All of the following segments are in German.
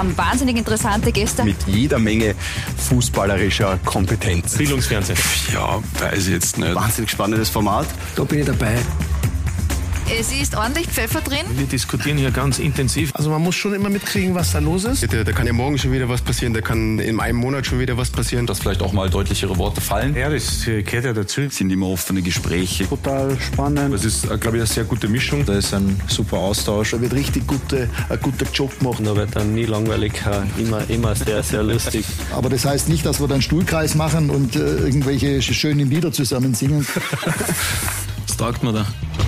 haben wahnsinnig interessante Gäste. Mit jeder Menge fußballerischer Kompetenz. Bildungsfernsehen. Ja, weiß ich jetzt nicht. Wahnsinnig spannendes Format. Da bin ich dabei. Es ist ordentlich Pfeffer drin. Wir diskutieren hier ganz intensiv. Also man muss schon immer mitkriegen, was da los ist. Da kann ja morgen schon wieder was passieren, da kann in einem Monat schon wieder was passieren. Dass vielleicht auch mal deutlichere Worte fallen. Ja, das gehört ja dazu. Es sind immer offene Gespräche. Total spannend. Es ist, glaube ich, eine sehr gute Mischung. Da ist ein super Austausch. Da wird richtig ein guter Job gemacht. Da wird dann nie langweilig, immer sehr, sehr lustig. Aber das heißt nicht, dass wir dann Stuhlkreis machen und irgendwelche schönen Lieder zusammen singen. Was taugt man da?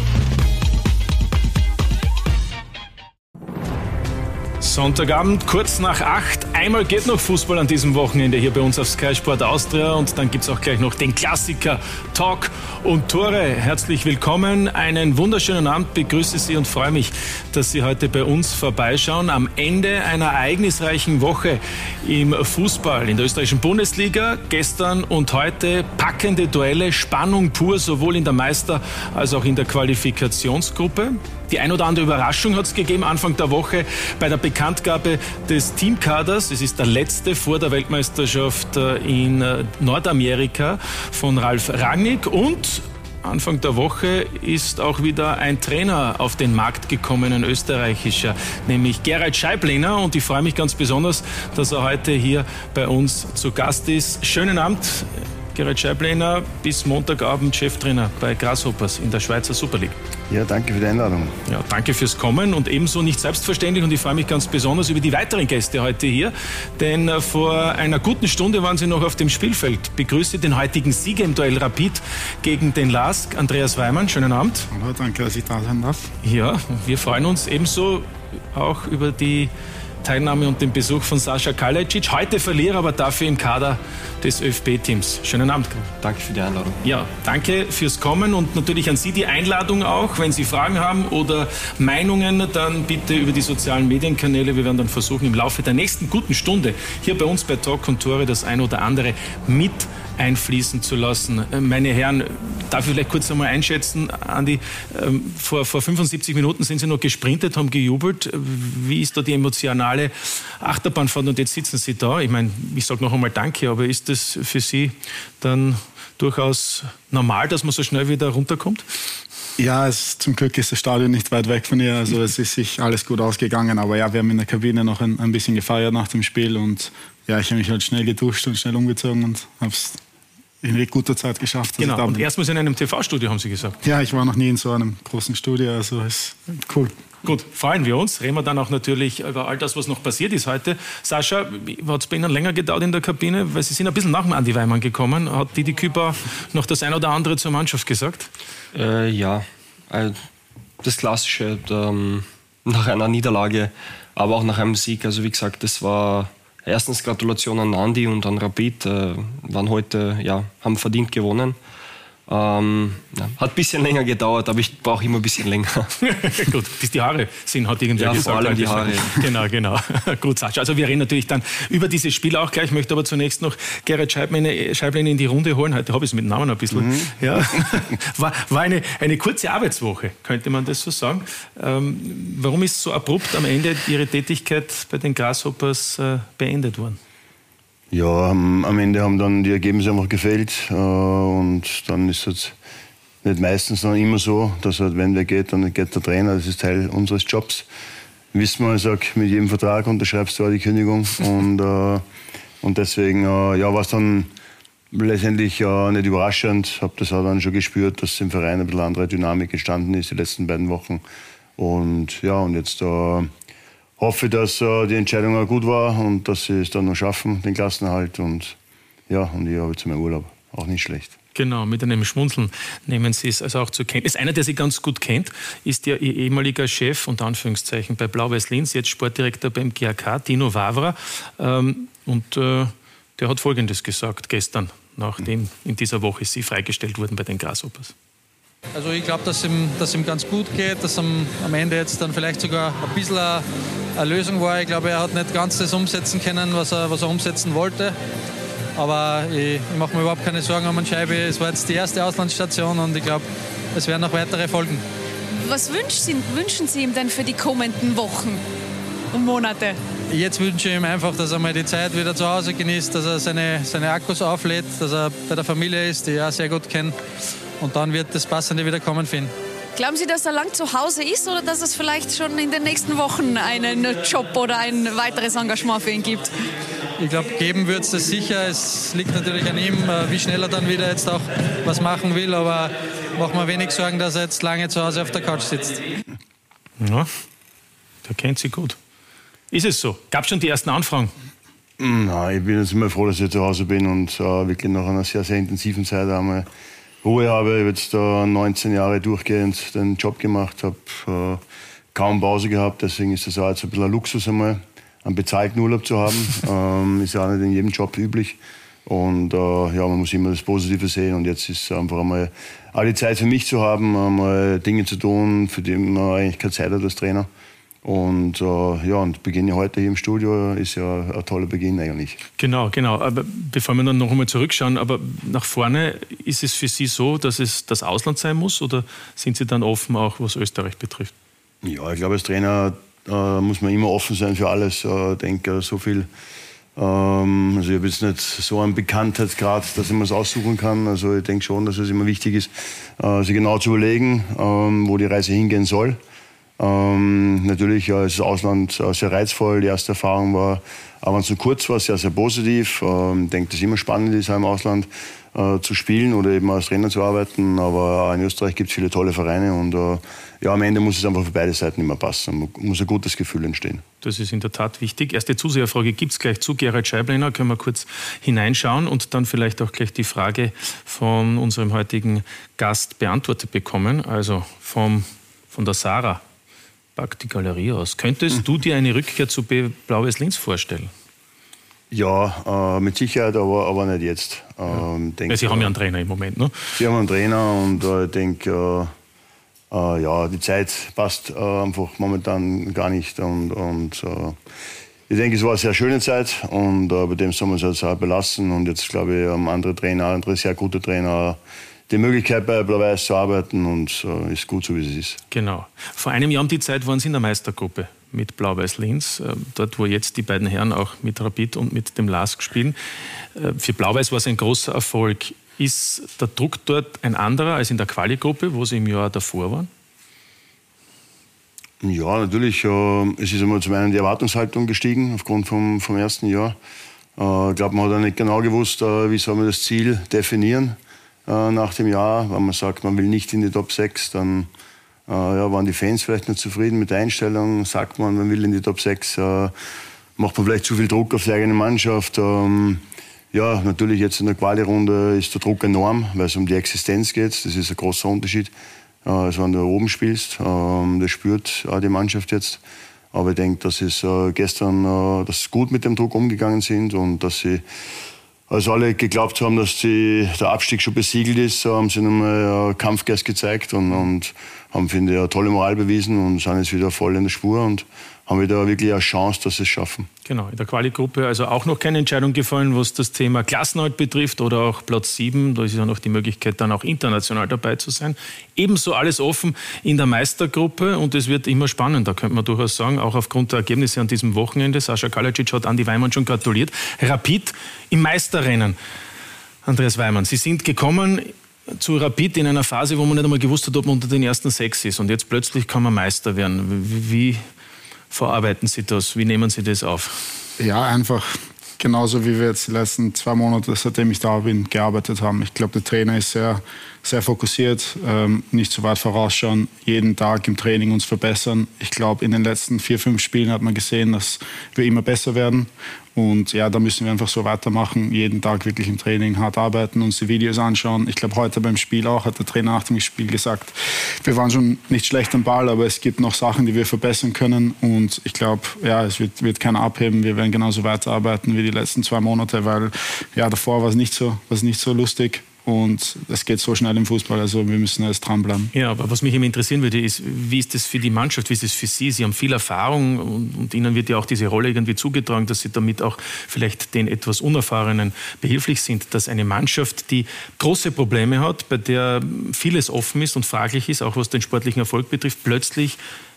Sonntagabend, kurz nach 8. Einmal geht noch Fußball an diesem Wochenende hier bei uns auf Sky Sport Austria. Und dann gibt es auch gleich noch den Klassiker Talk und Tore. Herzlich willkommen. Einen wunderschönen Abend, begrüße Sie und freue mich, dass Sie heute bei uns vorbeischauen. Am Ende einer ereignisreichen Woche im Fußball in der österreichischen Bundesliga. Gestern und heute packende Duelle, Spannung pur, sowohl in der Meister- als auch in der Qualifikationsgruppe. Die ein oder andere Überraschung hat es gegeben Anfang der Woche bei der Bekanntgabe des Teamkaders. Es ist der letzte vor der Weltmeisterschaft in Nordamerika von Ralf Rangnick. Und Anfang der Woche ist auch wieder ein Trainer auf den Markt gekommen, ein österreichischer, nämlich Gerald Scheiblener. Und ich freue mich ganz besonders, dass er heute hier bei uns zu Gast ist. Schönen Abend, Gerald Scheiblener, bis Montagabend Cheftrainer bei Grasshoppers in der Schweizer Super League. Ja, danke für die Einladung. Ja, danke fürs Kommen und ebenso nicht selbstverständlich. Und ich freue mich ganz besonders über die weiteren Gäste heute hier. Denn vor einer guten Stunde waren Sie noch auf dem Spielfeld. Begrüße den heutigen Sieger im Duell Rapid gegen den LASK, Andreas Weimann. Schönen Abend. Hallo, danke, dass ich da sein darf. Ja, wir freuen uns ebenso auch über die Teilnahme und den Besuch von Sascha Kalajdzic. Heute Verlierer, aber dafür im Kader des ÖFB-Teams. Schönen Abend. Danke für die Einladung. Ja, danke fürs Kommen und natürlich an Sie die Einladung auch. Wenn Sie Fragen haben oder Meinungen, dann bitte über die sozialen Medienkanäle. Wir werden dann versuchen, im Laufe der nächsten guten Stunde hier bei uns bei Talk und Tore das ein oder andere mit einfließen zu lassen. Meine Herren, darf ich vielleicht kurz einmal einschätzen, Andi, vor 75 Minuten sind Sie noch gesprintet, haben gejubelt. Wie ist da die emotionale Achterbahnfahrt und jetzt sitzen Sie da? Ich meine, ich sage noch einmal Danke, aber ist das für Sie dann durchaus normal, dass man so schnell wieder runterkommt? Ja, zum Glück ist das Stadion nicht weit weg von hier, also es ist sich alles gut ausgegangen, aber ja, wir haben in der Kabine noch ein bisschen gefeiert nach dem Spiel und ja, ich habe mich halt schnell geduscht und schnell umgezogen und habe es in guter Zeit geschafft. Genau, und erstmals in einem TV-Studio, haben Sie gesagt. Ja, ich war noch nie in so einem großen Studio, also ist cool. Gut, freuen wir uns. Reden wir dann auch natürlich über all das, was noch passiert ist heute. Sascha, hat es bei Ihnen länger gedauert in der Kabine? Weil Sie sind ein bisschen nach dem Andi Weimann gekommen. Hat Didi Küper noch das ein oder andere zur Mannschaft gesagt? Ja, das Klassische nach einer Niederlage, aber auch nach einem Sieg. Also wie gesagt, das war erstens Gratulation an Andi und an Rapid. Waren heute, haben verdient gewonnen. Hat ein bisschen länger gedauert, aber ich brauche immer ein bisschen länger. Gut, bis die Haare sind, hat irgendwer gesagt. Vor allem die Haare. Genau. Gut, Sascha. Also wir reden natürlich dann über dieses Spiel auch gleich. Ich möchte aber zunächst noch Gerald Scheiblener in die Runde holen. Heute habe ich es mit Namen ein bisschen. Ja. War eine kurze Arbeitswoche, könnte man das so sagen. Warum ist so abrupt am Ende Ihre Tätigkeit bei den Grasshoppers beendet worden? Ja, am Ende haben dann die Ergebnisse einfach gefehlt und dann ist es nicht meistens noch immer so, dass halt, wenn wer geht, dann geht der Trainer, das ist Teil unseres Jobs. Wissen wir, ich sage, mit jedem Vertrag unterschreibst du auch die Kündigung und deswegen war es dann letztendlich nicht überraschend, habe das auch dann schon gespürt, dass im Verein ein bisschen andere Dynamik entstanden ist die letzten beiden Wochen und jetzt hoffe, dass die Entscheidung auch gut war und dass sie es dann noch schaffen, den Klassenerhalt. Und ich habe jetzt meinen Urlaub auch nicht schlecht. Genau, mit einem Schmunzeln nehmen Sie es also auch zur Kenntnis. Einer, der Sie ganz gut kennt, ist ja Ihr ehemaliger Chef, unter Anführungszeichen, bei Blau-Weiß Linz, jetzt Sportdirektor beim GAK, Dino Wawra. Der hat Folgendes gesagt gestern, nachdem in dieser Woche Sie freigestellt wurden bei den Grasshoppers. Also ich glaube, dass ihm ganz gut geht, dass am Ende jetzt dann vielleicht sogar ein bisschen eine Lösung war. Ich glaube, er hat nicht ganz das umsetzen können, was er umsetzen wollte. Aber ich mache mir überhaupt keine Sorgen um den Scheibe. Es war jetzt die erste Auslandsstation und ich glaube, es werden noch weitere folgen. Was wünschen Sie ihm denn für die kommenden Wochen und Monate? Jetzt wünsche ich ihm einfach, dass er mal die Zeit wieder zu Hause genießt, dass er seine Akkus auflädt, dass er bei der Familie ist, die er sehr gut kennt. Und dann wird das Passende wieder kommen für ihn. Glauben Sie, dass er lang zu Hause ist oder dass es vielleicht schon in den nächsten Wochen einen Job oder ein weiteres Engagement für ihn gibt? Ich glaube, geben wird es das sicher. Es liegt natürlich an ihm, wie schnell er dann wieder jetzt auch was machen will. Aber macht mir wenig Sorgen, dass er jetzt lange zu Hause auf der Couch sitzt. Ja, der kennt sie gut. Ist es so? Gab es schon die ersten Anfragen? Nein, ich bin jetzt immer froh, dass ich zu Hause bin und wirklich nach einer sehr, sehr intensiven Zeit einmal Ruhe habe. Ich habe jetzt 19 Jahre durchgehend den Job gemacht, habe kaum Pause gehabt. Deswegen ist das auch jetzt ein bisschen ein Luxus, einmal einen bezahlten Urlaub zu haben. Ist ja auch nicht in jedem Job üblich. Und man muss immer das Positive sehen. Und jetzt ist einfach einmal auch die Zeit für mich zu haben, einmal Dinge zu tun, für die man eigentlich keine Zeit hat als Trainer. Und und beginne heute hier im Studio ist ja ein toller Beginn eigentlich. Genau. Aber bevor wir dann noch einmal zurückschauen, aber nach vorne, ist es für Sie so, dass es das Ausland sein muss oder sind Sie dann offen, auch was Österreich betrifft? Ja, ich glaube, als Trainer muss man immer offen sein für alles. Ich denke, so viel. Also ich habe jetzt nicht so einen Bekanntheitsgrad, dass ich mir das aussuchen kann. Also ich denke schon, dass es immer wichtig ist, sich genau zu überlegen, wo die Reise hingehen soll. Natürlich ist das Ausland sehr reizvoll. Die erste Erfahrung war, aber wenn es so kurz war, sehr, sehr positiv. Ich denke, dass es immer spannend ist, im Ausland zu spielen oder eben als Trainer zu arbeiten. Aber auch in Österreich gibt es viele tolle Vereine und am Ende muss es einfach für beide Seiten immer passen. Muss ein gutes Gefühl entstehen. Das ist in der Tat wichtig. Erste Zuseherfrage gibt es gleich zu Gerald Scheibleiner. Können wir kurz hineinschauen und dann vielleicht auch gleich die Frage von unserem heutigen Gast beantwortet bekommen. Also von der Sarah. Pack die Galerie aus. Könntest du dir eine Rückkehr zu Blau-Weiß Linz vorstellen? Ja, mit Sicherheit, aber nicht jetzt. Weil Sie haben ja einen Trainer im Moment, ne? Sie haben einen Trainer und ich denke, die Zeit passt einfach momentan gar nicht. Und ich denke, es war eine sehr schöne Zeit und bei dem soll man es jetzt auch belassen. Und jetzt, glaube ich, haben andere sehr gute Trainer die Möglichkeit, bei Blau-Weiß zu arbeiten und ist gut so, wie es ist. Genau. Vor einem Jahr um die Zeit waren Sie in der Meistergruppe mit Blau-Weiß Linz, dort, wo jetzt die beiden Herren auch mit Rapid und mit dem LASK spielen. Für Blau-Weiß war es ein großer Erfolg. Ist der Druck dort ein anderer als in der Quali-Gruppe, wo Sie im Jahr davor waren? Ja, natürlich. Es ist einmal zum einen die Erwartungshaltung gestiegen aufgrund vom ersten Jahr. Ich glaube, man hat auch nicht genau gewusst, wie soll man das Ziel definieren. Nach dem Jahr, wenn man sagt, man will nicht in die Top 6, dann waren die Fans vielleicht nicht zufrieden mit der Einstellung. Sagt man will in die Top 6, macht man vielleicht zu viel Druck auf die eigene Mannschaft. Natürlich jetzt in der Quali-Runde ist der Druck enorm, weil es um die Existenz geht. Das ist ein großer Unterschied. Also wenn du oben spielst, das spürt die Mannschaft jetzt. Aber ich denke, dass es gestern dass sie gut mit dem Druck umgegangen sind und dass sie als alle geglaubt haben, dass der Abstieg schon besiegelt ist, haben sie nochmal Kampfgeist gezeigt und haben, finde ich, eine tolle Moral bewiesen und sind jetzt wieder voll in der Spur und haben wieder wirklich eine Chance, dass sie es schaffen. Genau, in der Quali-Gruppe also auch noch keine Entscheidung gefallen, was das Thema Klassenerhalt betrifft oder auch Platz 7. Da ist ja noch die Möglichkeit, dann auch international dabei zu sein. Ebenso alles offen in der Meistergruppe und es wird immer spannender, könnte man durchaus sagen, auch aufgrund der Ergebnisse an diesem Wochenende. Sascha Kalajdzic hat Andi Weimann schon gratuliert. Rapid im Meisterrennen. Andreas Weimann, Sie sind gekommen zu Rapid in einer Phase, wo man nicht einmal gewusst hat, ob man unter den ersten 6 ist und jetzt plötzlich kann man Meister werden. Wie verarbeiten Sie das? Wie nehmen Sie das auf? Ja, einfach genauso wie wir jetzt die letzten 2 Monate, seitdem ich da bin, gearbeitet haben. Ich glaube, der Trainer ist sehr, sehr fokussiert, nicht so weit vorausschauen, jeden Tag im Training uns verbessern. Ich glaube, in den letzten 4-5 Spielen hat man gesehen, dass wir immer besser werden. Und ja, da müssen wir einfach so weitermachen, jeden Tag wirklich im Training hart arbeiten, uns die Videos anschauen. Ich glaube, heute beim Spiel auch hat der Trainer nach dem Spiel gesagt, wir waren schon nicht schlecht am Ball, aber es gibt noch Sachen, die wir verbessern können. Und ich glaube, ja, es wird keiner abheben. Wir werden genauso weiterarbeiten wie die letzten 2 Monate, weil ja, davor war es nicht so lustig. Und es geht so schnell im Fußball, also wir müssen jetzt dranbleiben. Ja, aber was mich immer interessieren würde, ist, wie ist das für die Mannschaft, wie ist das für Sie? Sie haben viel Erfahrung und Ihnen wird ja auch diese Rolle irgendwie zugetragen, dass Sie damit auch vielleicht den etwas Unerfahrenen behilflich sind, dass eine Mannschaft, die große Probleme hat, bei der vieles offen ist und fraglich ist, auch was den sportlichen Erfolg betrifft, plötzlich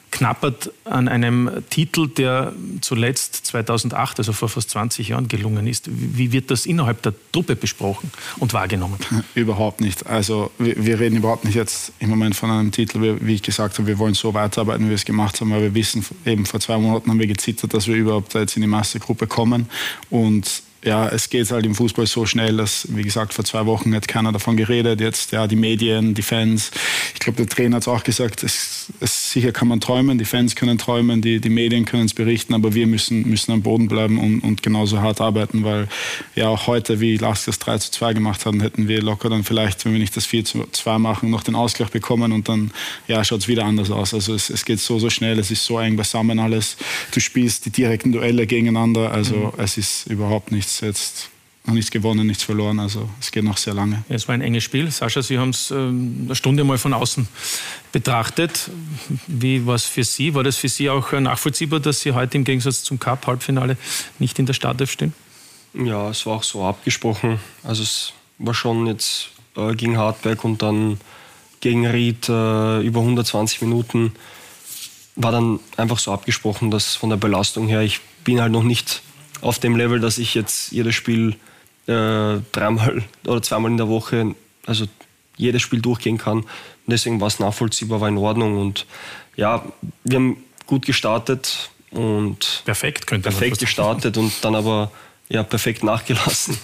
knappert an einem Titel, der zuletzt 2008, also vor fast 20 Jahren, gelungen ist. Wie wird das innerhalb der Truppe besprochen und wahrgenommen? Überhaupt nicht. Also wir reden überhaupt nicht jetzt im Moment von einem Titel, wie ich gesagt habe, wir wollen so weiterarbeiten, wie wir es gemacht haben, weil wir wissen, eben vor 2 Monaten haben wir gezittert, dass wir überhaupt jetzt in die Meistergruppe kommen. Und ja, es geht halt im Fußball so schnell, dass, wie gesagt, vor 2 Wochen hat keiner davon geredet. Jetzt, ja, die Medien, die Fans. Ich glaube, der Trainer hat es auch gesagt, sicher kann man träumen, die Fans können träumen, die Medien können es berichten, aber wir müssen am Boden bleiben und genauso hart arbeiten, weil ja auch heute, wie Lask das 3:2 gemacht haben, hätten wir locker dann vielleicht, wenn wir nicht das 4:2 machen, noch den Ausgleich bekommen und dann ja, schaut es wieder anders aus. Also es geht so schnell, es ist so eng beisammen alles. Du spielst die direkten Duelle gegeneinander, also es ist überhaupt nichts jetzt. Noch nichts gewonnen, nichts verloren, also es geht noch sehr lange. Es war ein enges Spiel. Sascha, Sie haben es eine Stunde mal von außen betrachtet. Wie war es für Sie? War das für Sie auch nachvollziehbar, dass Sie heute im Gegensatz zum Cup-Halbfinale nicht in der Startelf stehen? Ja, es war auch so abgesprochen. Also es war schon jetzt gegen Hartberg und dann gegen Ried über 120 Minuten. War dann einfach so abgesprochen, dass von der Belastung her, ich bin halt noch nicht auf dem Level, dass ich jetzt jedes Spiel 3-mal oder 2-mal in der Woche, also jedes Spiel durchgehen kann. Und deswegen war es nachvollziehbar, war in Ordnung. Und ja, wir haben gut gestartet und perfekt gestartet und dann aber ja, perfekt nachgelassen.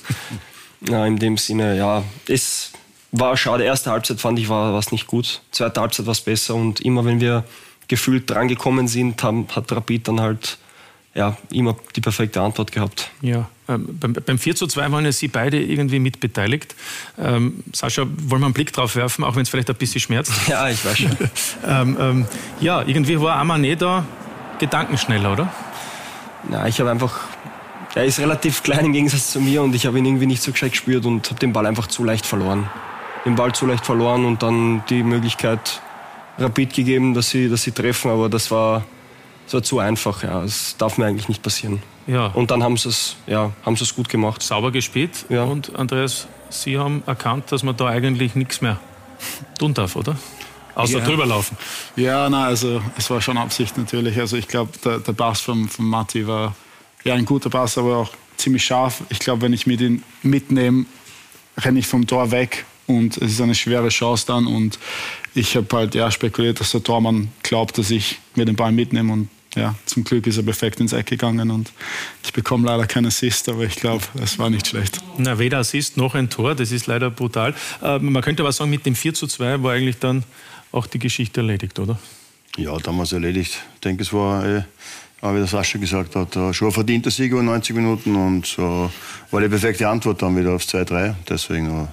Ja, in dem Sinne, ja, es war schade. Erste Halbzeit fand ich, war es nicht gut. Zweite Halbzeit war es besser und immer wenn wir gefühlt drangekommen sind, hat Rapid dann halt ja, immer die perfekte Antwort gehabt. Ja, beim 4:2 waren ja Sie beide irgendwie mitbeteiligt. Sascha, wollen wir einen Blick drauf werfen, auch wenn es vielleicht ein bisschen schmerzt? Ja, ich weiß schon. Ja, irgendwie war Amane da gedankenschneller, oder? Na, ich habe einfach... Er ist relativ klein im Gegensatz zu mir und ich habe ihn irgendwie nicht so gescheit gespürt und habe den Ball einfach zu leicht verloren. Den Ball zu leicht verloren und dann die Möglichkeit Rapid gegeben, dass sie treffen, aber das war zu einfach. Ja. Das darf mir eigentlich nicht passieren. Ja. Und dann haben sie es gut gemacht. Sauber gespielt. Ja. Und Andreas, Sie haben erkannt, dass man da eigentlich nichts mehr tun darf, oder? Außer drüber laufen. Ja, nein, also es war schon Absicht natürlich. Also ich glaube, der Pass von Matti war ja ein guter Pass, aber auch ziemlich scharf. Ich glaube, wenn ich mir den mitnehme, renne ich vom Tor weg. Und es ist eine schwere Chance dann. Und ich habe halt spekuliert, dass der Tormann glaubt, dass ich mir den Ball mitnehme. Und ja, zum Glück ist er perfekt ins Eck gegangen. Und ich bekomme leider keinen Assist, aber ich glaube, es war nicht schlecht. Na, weder Assist noch ein Tor, das ist leider brutal. Man könnte aber sagen, mit dem 4:2 war eigentlich dann auch die Geschichte erledigt, oder? Ja, damals erledigt. Ich denke, es war, wie der Sascha gesagt hat, schon ein verdienter Sieg über 90 Minuten. Und war die perfekte Antwort dann wieder aufs 2:3. Deswegen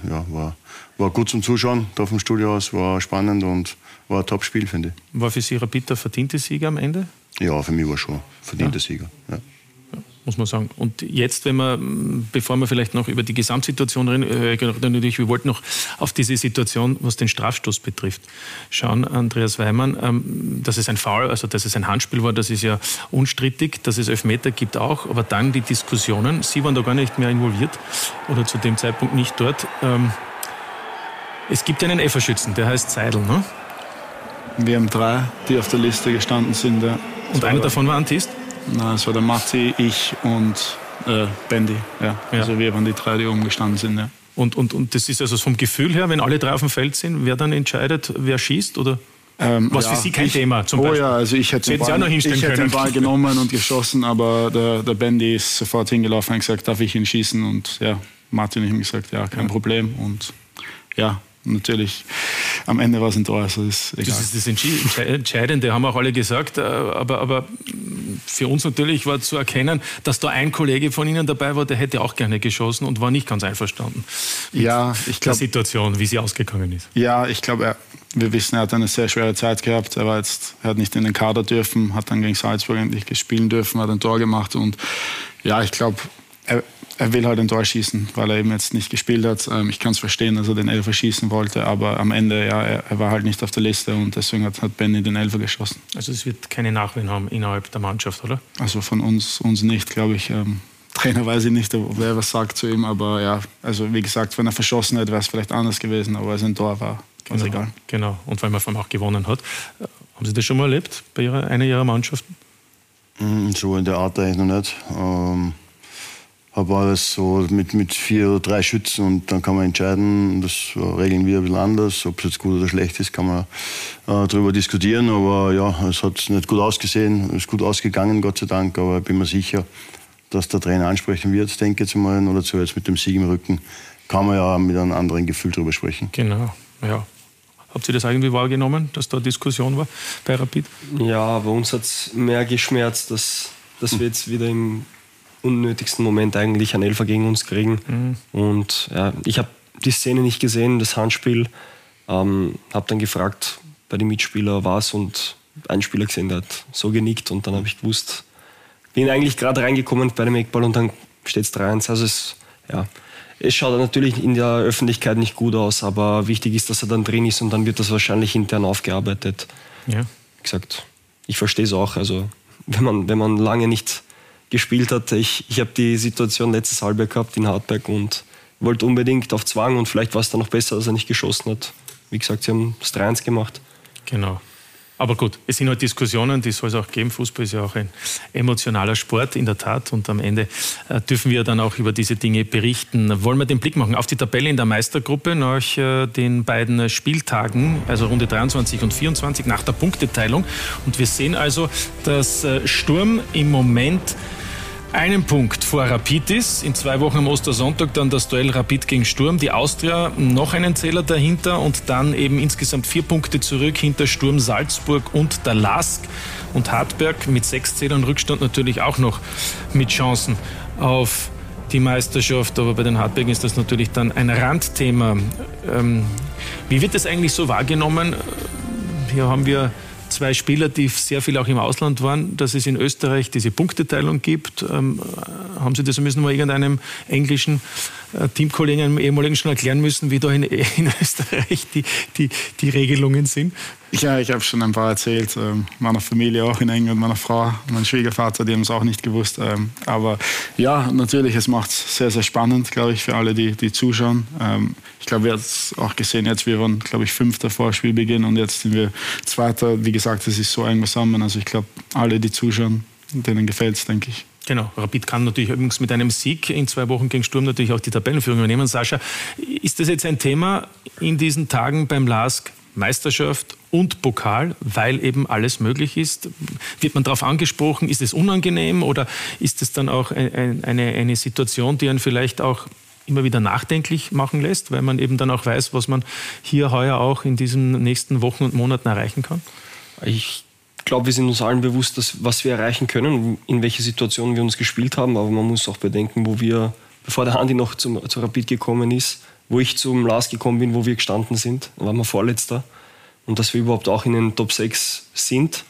war gut zum Zuschauen, da vom Studio aus, war spannend und war ein Top-Spiel, finde ich. War für Sie Rapid der verdiente Sieger am Ende? Ja, für mich war schon verdienter Sieger. Ja. Ja, muss man sagen. Und jetzt, bevor wir vielleicht noch über die Gesamtsituation reden, natürlich, wir wollten noch auf diese Situation, was den Strafstoß betrifft, schauen, Andreas Weimann, dass es ein Foul, also dass es ein Handspiel war, das ist ja unstrittig, dass es Elfmeter gibt auch, aber dann die Diskussionen, Sie waren da gar nicht mehr involviert oder zu dem Zeitpunkt nicht dort. Es gibt einen Elferschützen, der heißt Seidel, ne? Wir haben 3, die auf der Liste gestanden sind. Ja. Und einer davon war Antist? Nein, es war der Matti, ich und Bendy. Ja. Also wir waren die 3, die oben gestanden sind. Ja. Und das ist also vom Gefühl her, wenn alle 3 auf dem Feld sind, wer dann entscheidet, wer schießt? Oder? Was für Sie kein Thema zum Beispiel? Ja, also ich hätte den Ball genommen und geschossen, aber der Bendy ist sofort hingelaufen und gesagt, darf ich ihn schießen? Und ja, Martin und ich haben gesagt, ja, kein Problem. Und ja, natürlich, am Ende war es ein Tor, also ist egal. Das ist das Entscheidende, haben auch alle gesagt, aber für uns natürlich war zu erkennen, dass da ein Kollege von Ihnen dabei war, der hätte auch gerne geschossen und war nicht ganz einverstanden mit der Situation, wie sie ausgegangen ist. Ja, ich glaube, wir wissen, er hat eine sehr schwere Zeit gehabt, er hat nicht in den Kader dürfen, hat dann gegen Salzburg endlich spielen dürfen, hat ein Tor gemacht und ja, ich glaube, er will halt ein Tor schießen, weil er eben jetzt nicht gespielt hat. Ich kann es verstehen, dass er den Elfer schießen wollte, aber am Ende, ja, er war halt nicht auf der Liste und deswegen hat Benny den Elfer geschossen. Also es wird keine Nachwehen haben innerhalb der Mannschaft, oder? Also von uns nicht, glaube ich. Trainer weiß ich nicht, wer was sagt zu ihm, aber ja, also wie gesagt, wenn er verschossen hätte, wäre es vielleicht anders gewesen, aber als ein Tor war ganz egal. Genau, und weil man vor allem auch gewonnen hat. Haben Sie das schon mal erlebt bei einer Ihrer Mannschaften? So in der Art eigentlich noch nicht. Habe alles so mit 4 oder 3 Schützen und dann kann man entscheiden. Das regeln wir ein bisschen anders. Ob es jetzt gut oder schlecht ist, kann man darüber diskutieren. Aber ja, es hat nicht gut ausgesehen. Es ist gut ausgegangen, Gott sei Dank. Aber ich bin mir sicher, dass der Trainer ansprechen wird, denke ich mal. Oder so jetzt mit dem Sieg im Rücken kann man ja mit einem anderen Gefühl darüber sprechen. Genau, ja. Habt ihr das irgendwie wahrgenommen, dass da Diskussion war bei Rapid? Ja, bei uns hat es mehr geschmerzt, dass wir jetzt wieder im unnötigsten Moment eigentlich einen Elfer gegen uns kriegen. Und ja, ich habe die Szene nicht gesehen, das Handspiel. Habe dann gefragt bei den Mitspielern was und ein Spieler gesehen, der hat so genickt und dann habe ich gewusst, bin eigentlich gerade reingekommen bei dem Eckball und dann steht es 3-1. Also es schaut natürlich in der Öffentlichkeit nicht gut aus, aber wichtig ist, dass er dann drin ist und dann wird das wahrscheinlich intern aufgearbeitet. Ja. Wie gesagt, ich verstehe es auch. Also wenn man lange nicht gespielt hat, ich habe die Situation letztes Halbjahr gehabt in Hartberg und wollte unbedingt auf Zwang und vielleicht war es dann noch besser, dass er nicht geschossen hat. Wie gesagt, sie haben das 3-1 gemacht. Genau. Aber gut, es sind halt Diskussionen, die soll es auch geben. Fußball ist ja auch ein emotionaler Sport, in der Tat. Und am Ende dürfen wir dann auch über diese Dinge berichten. Wollen wir den Blick machen auf die Tabelle in der Meistergruppe nach den beiden Spieltagen, also Runde 23 und 24, nach der Punkteteilung. Und wir sehen also, dass Sturm im Moment einen Punkt vor Rapid ist. In 2 Wochen am Ostersonntag dann das Duell Rapid gegen Sturm. Die Austria noch einen Zähler dahinter und dann eben insgesamt 4 Punkte zurück hinter Sturm, Salzburg und der LASK. Und Hartberg mit 6 Zählern Rückstand natürlich auch noch mit Chancen auf die Meisterschaft. Aber bei den Hartbergen ist das natürlich dann ein Randthema. Wie wird das eigentlich so wahrgenommen? Hier haben wir 2 Spieler, die sehr viel auch im Ausland waren, dass es in Österreich diese Punkteteilung gibt. Haben Sie das müssen wir irgendeinem englischen Teamkollegen, einem ehemaligen schon erklären müssen, wie da in Österreich die Regelungen sind? Ja, ich habe schon ein paar erzählt. Meiner Familie auch in England, meiner Frau, mein Schwiegervater, die haben es auch nicht gewusst. Aber ja, natürlich, es macht es sehr, sehr spannend, glaube ich, für alle, die zuschauen. Ich glaube, wir haben es auch gesehen, jetzt wir waren, glaube ich, 5. vor Spielbeginn und jetzt sind wir 2. Wie gesagt, es ist so eng beisammen. Also ich glaube, alle, die zuschauen, denen gefällt es, denke ich. Genau, Rapid kann natürlich übrigens mit einem Sieg in 2 Wochen gegen Sturm natürlich auch die Tabellenführung übernehmen. Sascha, ist das jetzt ein Thema in diesen Tagen beim LASK? Meisterschaft und Pokal, weil eben alles möglich ist. Wird man darauf angesprochen? Ist es unangenehm oder ist es dann auch eine Situation, die einen vielleicht auch immer wieder nachdenklich machen lässt, weil man eben dann auch weiß, was man hier heuer auch in diesen nächsten Wochen und Monaten erreichen kann? Ich glaube, wir sind uns allen bewusst, was wir erreichen können, in welche Situationen wir uns gespielt haben, aber man muss auch bedenken, bevor der Andi noch zu Rapid gekommen ist, wo ich zum LASK gekommen bin, wo wir gestanden sind, waren wir Vorletzter. Und dass wir überhaupt auch in den Top 6 sind,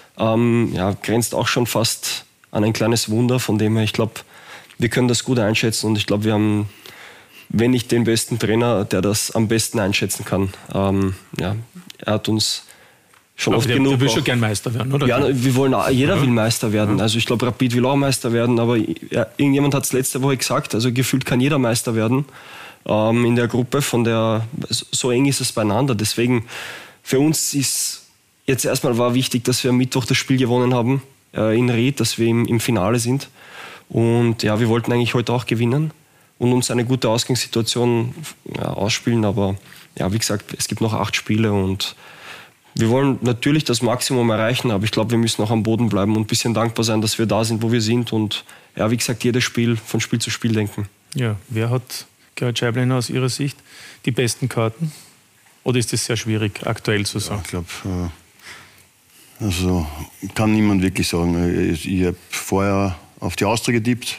grenzt auch schon fast an ein kleines Wunder. Von dem her, ich glaube, wir können das gut einschätzen und ich glaube, wir haben, wenn nicht den besten Trainer, der das am besten einschätzen kann. Er hat uns schon oft genug... Du willst schon gern Meister werden, oder? Ja, jeder will Meister werden. Also ich glaube, Rapid will auch Meister werden, aber irgendjemand hat es letzte Woche gesagt, also gefühlt kann jeder Meister werden. In der Gruppe, so eng ist es beieinander. Deswegen, für uns ist jetzt erstmal war wichtig, dass wir am Mittwoch das Spiel gewonnen haben in Ried, dass wir im Finale sind. Und ja, wir wollten eigentlich heute auch gewinnen und uns eine gute Ausgangssituation ausspielen. Aber ja, wie gesagt, es gibt noch 8 Spiele und wir wollen natürlich das Maximum erreichen, aber ich glaube, wir müssen auch am Boden bleiben und ein bisschen dankbar sein, dass wir da sind, wo wir sind. Und ja, wie gesagt, jedes Spiel von Spiel zu Spiel denken. Ja, wer hat, Gerhard Scheiblein, aus Ihrer Sicht die besten Karten? Oder ist es sehr schwierig, aktuell zu sagen? Ja, ich glaube, also kann niemand wirklich sagen. Ich habe vorher auf die Austria getippt.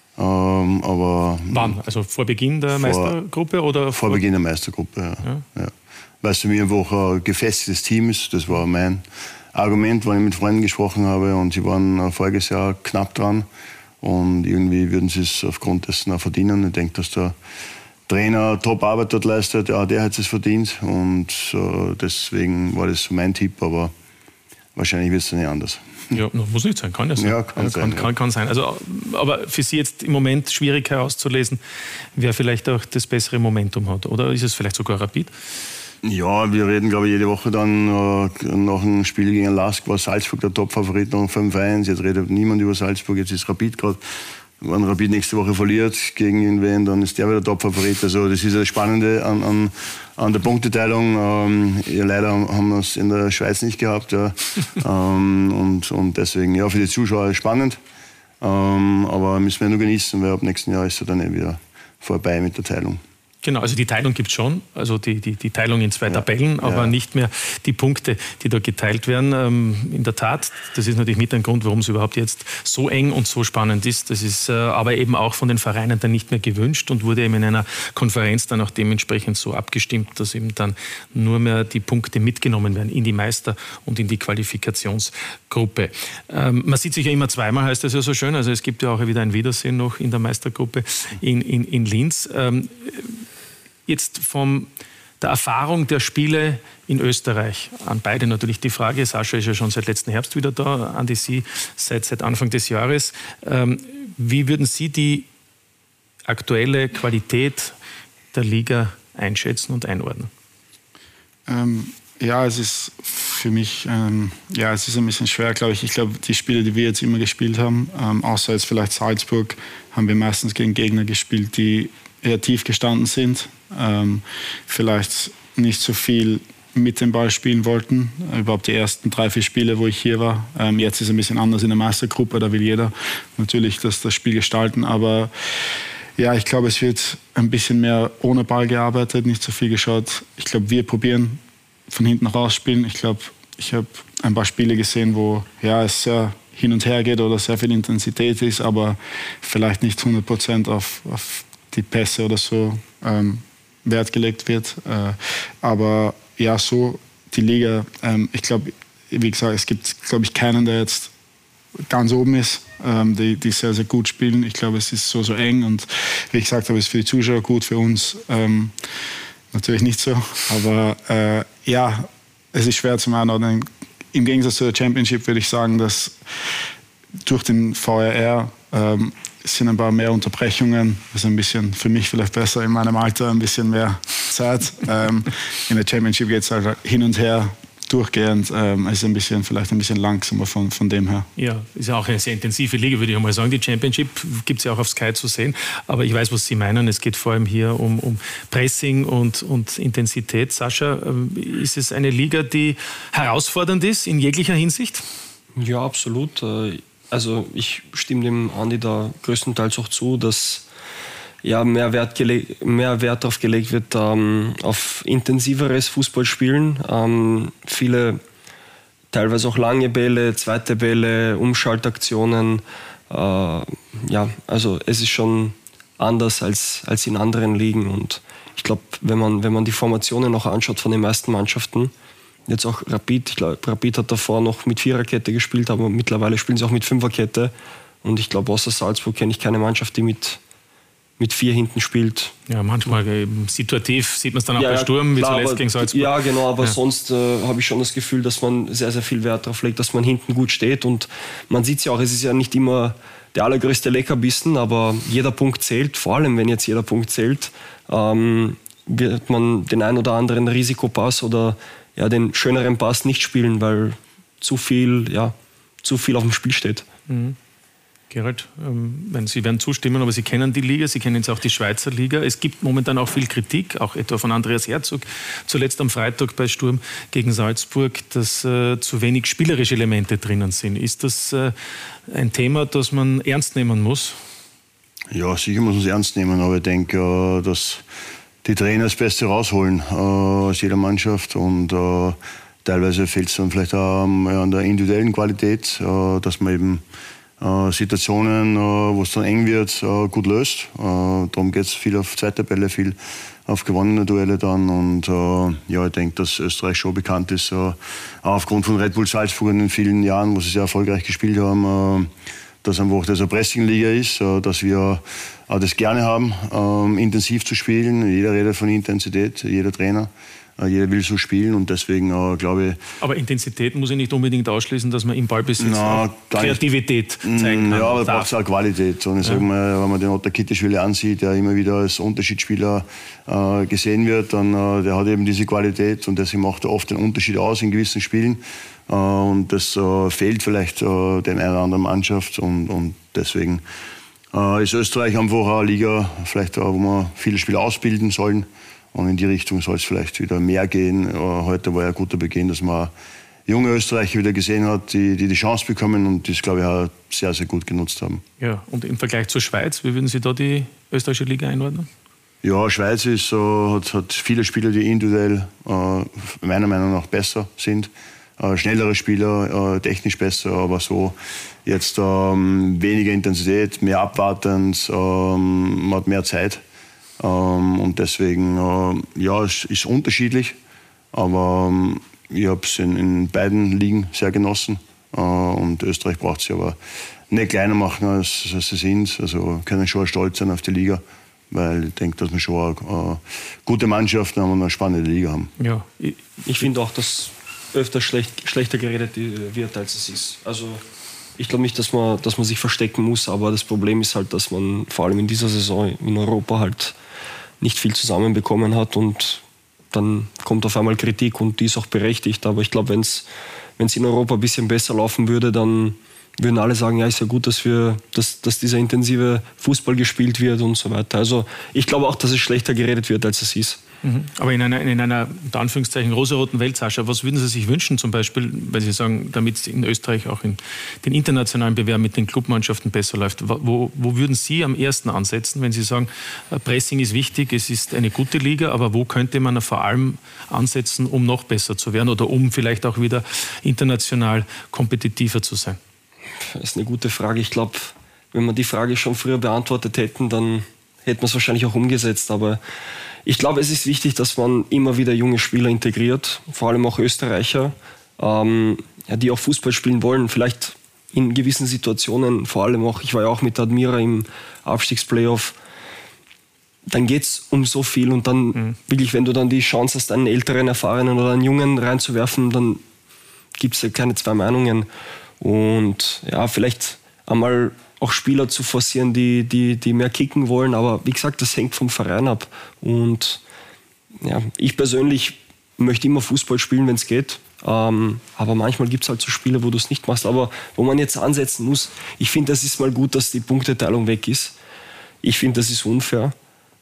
Aber wann? Also vor Beginn der Meistergruppe? Oder vor Beginn der Meistergruppe, ja. Weil es für mich einfach ein gefestigtes Team ist. Das war mein Argument, wenn ich mit Freunden gesprochen habe. Und sie waren voriges Jahr knapp dran. Und irgendwie würden sie es aufgrund dessen auch verdienen. Ich denke, dass der Trainer Top-Arbeit dort leistet. Ja, der hat es verdient. Und deswegen war das mein Tipp. Aber wahrscheinlich wird es dann nicht anders. Ja, muss nicht sein, kann ja sein. Ja, kann sein. Also, aber für Sie jetzt im Moment schwierig herauszulesen, wer vielleicht auch das bessere Momentum hat. Oder ist es vielleicht sogar Rapid? Ja, wir reden, glaube ich, jede Woche dann nach dem Spiel gegen Lask war Salzburg der Top-Favorit nach 5-1. Jetzt redet niemand über Salzburg, jetzt ist Rapid gerade. Wenn Rapid nächste Woche verliert gegen irgendwen, dann ist der wieder Top-Favorit. Also das ist das Spannende an der Punkteteilung. Leider haben wir es in der Schweiz nicht gehabt. Ja. und deswegen, ja, für die Zuschauer ist es spannend. Aber müssen wir nur genießen, weil ab nächsten Jahr ist es dann wieder vorbei mit der Teilung. Genau, also die Teilung gibt es schon, also die Teilung in 2 Tabellen, aber nicht mehr die Punkte, die da geteilt werden. In der Tat, das ist natürlich mit ein Grund, warum es überhaupt jetzt so eng und so spannend ist. Das ist aber eben auch von den Vereinen dann nicht mehr gewünscht und wurde eben in einer Konferenz dann auch dementsprechend so abgestimmt, dass eben dann nur mehr die Punkte mitgenommen werden in die Meister- und in die Qualifikationsgruppe. Man sieht sich ja immer zweimal, heißt das ja so schön. Also es gibt ja auch wieder ein Wiedersehen noch in der Meistergruppe in Linz. Jetzt von der Erfahrung der Spiele in Österreich an beide natürlich die Frage. Sascha ist ja schon seit letzten Herbst wieder da, Andi, Sie seit Anfang des Jahres. Wie würden Sie die aktuelle Qualität der Liga einschätzen und einordnen? Ja, es ist für mich, es ist ein bisschen schwer, glaube ich. Ich glaube, die Spiele, die wir jetzt immer gespielt haben, außer jetzt vielleicht Salzburg, haben wir meistens gegen Gegner gespielt, die eher tief gestanden sind, vielleicht nicht so viel mit dem Ball spielen wollten. Überhaupt die ersten 3-4 Spiele, wo ich hier war. Jetzt ist es ein bisschen anders in der Meistergruppe, da will jeder natürlich das Spiel gestalten. Aber ja, ich glaube, es wird ein bisschen mehr ohne Ball gearbeitet, nicht so viel geschaut. Ich glaube, wir probieren von hinten raus spielen. Ich glaube, ich habe ein paar Spiele gesehen, wo es sehr hin und her geht oder sehr viel Intensität ist, aber vielleicht nicht 100% auf die Pässe oder so Wert gelegt wird. Aber ja, so die Liga, ich glaube, wie gesagt, es gibt, glaube ich, keinen, der jetzt ganz oben ist, die sehr, sehr gut spielen. Ich glaube, es ist so eng und wie ich gesagt habe, es ist für die Zuschauer gut, für uns natürlich nicht so. Aber es ist schwer zu einordnen. Im Gegensatz zur Championship würde ich sagen, dass durch den VRR es sind ein paar mehr Unterbrechungen, also ein bisschen für mich vielleicht besser in meinem Alter, ein bisschen mehr Zeit. In der Championship geht es halt hin und her durchgehend. Es ist vielleicht ein bisschen langsamer von dem her. Ja, ist ja auch eine sehr intensive Liga, würde ich mal sagen. Die Championship gibt es ja auch auf Sky zu sehen. Aber ich weiß, was Sie meinen. Es geht vor allem hier um Pressing und Intensität. Sascha, ist es eine Liga, die herausfordernd ist in jeglicher Hinsicht? Ja, absolut. Also ich stimme dem Andi da größtenteils auch zu, dass mehr Wert darauf gelegt wird, auf intensiveres Fußballspielen. Viele, teilweise auch lange Bälle, zweite Bälle, Umschaltaktionen. Also es ist schon anders als in anderen Ligen. Und ich glaube, wenn man die Formationen noch anschaut von den meisten Mannschaften, jetzt auch Rapid, ich glaube, Rapid hat davor noch mit Viererkette gespielt, aber mittlerweile spielen sie auch mit Fünferkette. Und ich glaube, außer Salzburg kenne ich keine Mannschaft, die mit 4 hinten spielt. Ja, manchmal situativ sieht man es dann auch bei Sturm, wie zuletzt gegen Salzburg. Ja, genau, aber sonst habe ich schon das Gefühl, dass man sehr, sehr viel Wert darauf legt, dass man hinten gut steht. Und man sieht es ja auch, es ist ja nicht immer der allergrößte Leckerbissen, aber jeder Punkt zählt. Vor allem, wenn jetzt jeder Punkt zählt, wird man den ein oder anderen Risikopass oder den schöneren Pass nicht spielen, weil zu viel auf dem Spiel steht. Mhm. Gerald, Sie werden zustimmen, aber Sie kennen die Liga, Sie kennen jetzt auch die Schweizer Liga. Es gibt momentan auch viel Kritik, auch etwa von Andreas Herzog, zuletzt am Freitag bei Sturm gegen Salzburg, dass zu wenig spielerische Elemente drinnen sind. Ist das ein Thema, das man ernst nehmen muss? Ja, sicher muss man es ernst nehmen, aber ich denke, dass die Trainer das Beste rausholen aus jeder Mannschaft und teilweise fehlt es dann vielleicht auch an der individuellen Qualität, dass man eben Situationen, wo es dann eng wird, gut löst. Darum geht es viel auf zweite Bälle, viel auf gewonnene Duelle dann. Und ich denke, dass Österreich schon bekannt ist, auch aufgrund von Red Bull Salzburg in den vielen Jahren, wo sie sehr erfolgreich gespielt haben, dass einfach das eine Pressing-Liga ist, dass wir das gerne haben, intensiv zu spielen. Jeder redet von Intensität, jeder Trainer. Jeder will so spielen und deswegen glaube ich... Aber Intensität muss ich nicht unbedingt ausschließen, dass man im Ballbesitz Kreativität zeigen kann. Ja, aber da braucht es auch Qualität. Und ich sage mal, wenn man den Otto Kittischwili ansieht, der immer wieder als Unterschiedsspieler gesehen wird, dann der hat eben diese Qualität und deswegen macht er oft den Unterschied aus in gewissen Spielen. Und das fehlt vielleicht den einer oder anderen Mannschaft und deswegen ist Österreich einfach eine Liga, vielleicht wo wir viele Spieler ausbilden sollen und in die Richtung soll es vielleicht wieder mehr gehen. Heute war ja ein guter Beginn, dass man junge Österreicher wieder gesehen hat, die Chance bekommen und das, glaube ich, auch sehr, sehr gut genutzt haben. Ja, und im Vergleich zur Schweiz, wie würden Sie da die österreichische Liga einordnen? Ja, Schweiz hat viele Spieler, die individuell meiner Meinung nach besser sind. Schnellere Spieler, technisch besser, aber so jetzt weniger Intensität, mehr abwartend, man hat mehr Zeit. Und deswegen, ja, es ist unterschiedlich, aber ich habe es in beiden Ligen sehr genossen. Und Österreich braucht sie aber nicht kleiner machen, als sie sind. Also können schon stolz sein auf die Liga, weil ich denke, dass wir schon eine gute Mannschaft und eine spannende Liga haben. Ja, ich finde auch, dass öfter schlechter geredet wird, als es ist. Also ich glaube nicht, dass man sich verstecken muss, aber das Problem ist halt, dass man vor allem in dieser Saison in Europa halt nicht viel zusammenbekommen hat und dann kommt auf einmal Kritik und die ist auch berechtigt. Aber ich glaube, wenn es in Europa ein bisschen besser laufen würde, dann würden alle sagen, ja, ist ja gut, dass dieser intensive Fußball gespielt wird und so weiter. Also ich glaube auch, dass es schlechter geredet wird, als es ist. Aber in einer unter Anführungszeichen rosaroten Welt, Sascha, was würden Sie sich wünschen zum Beispiel, weil Sie sagen, damit es in Österreich auch in den internationalen Bewerben mit den Clubmannschaften besser läuft, wo würden Sie am ersten ansetzen, wenn Sie sagen, Pressing ist wichtig, es ist eine gute Liga, aber wo könnte man vor allem ansetzen, um noch besser zu werden oder um vielleicht auch wieder international kompetitiver zu sein? Das ist eine gute Frage. Ich glaube, wenn wir die Frage schon früher beantwortet hätten, dann hätten wir es wahrscheinlich auch umgesetzt, aber ich glaube, es ist wichtig, dass man immer wieder junge Spieler integriert, vor allem auch Österreicher, die auch Fußball spielen wollen, vielleicht in gewissen Situationen, vor allem auch, ich war ja auch mit Admira im Abstiegsplayoff, dann geht es um so viel und dann wirklich, wenn du dann die Chance hast, einen älteren, erfahrenen oder einen Jungen reinzuwerfen, dann gibt es ja keine zwei Meinungen und ja, vielleicht einmal auch Spieler zu forcieren, die mehr kicken wollen. Aber wie gesagt, das hängt vom Verein ab. Und ja, ich persönlich möchte immer Fußball spielen, wenn es geht. Aber manchmal gibt es halt so Spiele, wo du es nicht machst. Aber wo man jetzt ansetzen muss, ich finde, das ist mal gut, dass die Punkteteilung weg ist. Ich finde, das ist unfair.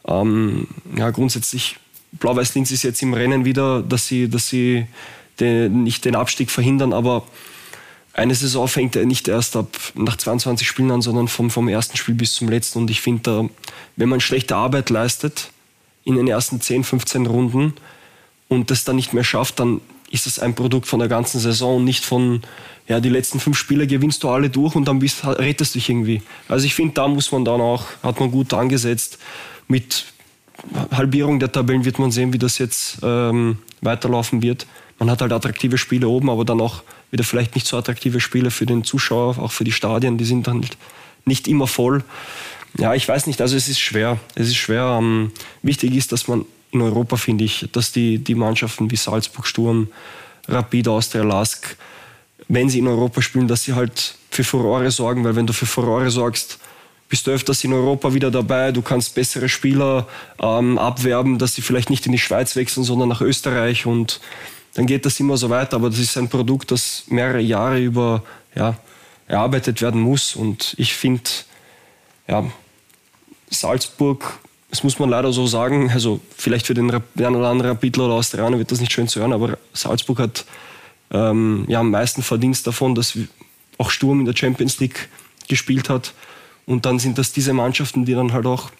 Ja, grundsätzlich, Blau-Weiß-Linz ist jetzt im Rennen wieder, dass sie nicht den Abstieg verhindern, aber eine Saison fängt nicht erst nach 22 Spielen an, sondern vom ersten Spiel bis zum letzten. Und ich finde, wenn man schlechte Arbeit leistet in den ersten 10, 15 Runden und das dann nicht mehr schafft, dann ist das ein Produkt von der ganzen Saison und nicht von, ja, die letzten 5 Spiele gewinnst du alle durch und dann rettest du dich irgendwie. Also ich finde, da muss man dann auch, hat man gut angesetzt. Mit Halbierung der Tabellen wird man sehen, wie das jetzt weiterlaufen wird. Man hat halt attraktive Spiele oben, aber dann auch wieder vielleicht nicht so attraktive Spiele für den Zuschauer, auch für die Stadien, die sind dann nicht immer voll. Ja, ich weiß nicht, also es ist schwer. Wichtig ist, dass man in Europa, finde ich, dass die Mannschaften wie Salzburg, Sturm, Rapid, Austria, LASK, wenn sie in Europa spielen, dass sie halt für Furore sorgen, weil wenn du für Furore sorgst, bist du öfters in Europa wieder dabei, du kannst bessere Spieler abwerben, dass sie vielleicht nicht in die Schweiz wechseln, sondern nach Österreich und dann geht das immer so weiter, aber das ist ein Produkt, das mehrere Jahre über erarbeitet werden muss. Und ich finde, ja, Salzburg, das muss man leider so sagen, also vielleicht für den einen oder anderen Rapidler oder Austrianer wird das nicht schön zu hören, aber Salzburg hat am meisten Verdienst davon, dass auch Sturm in der Champions League gespielt hat. Und dann sind das diese Mannschaften, die dann halt auch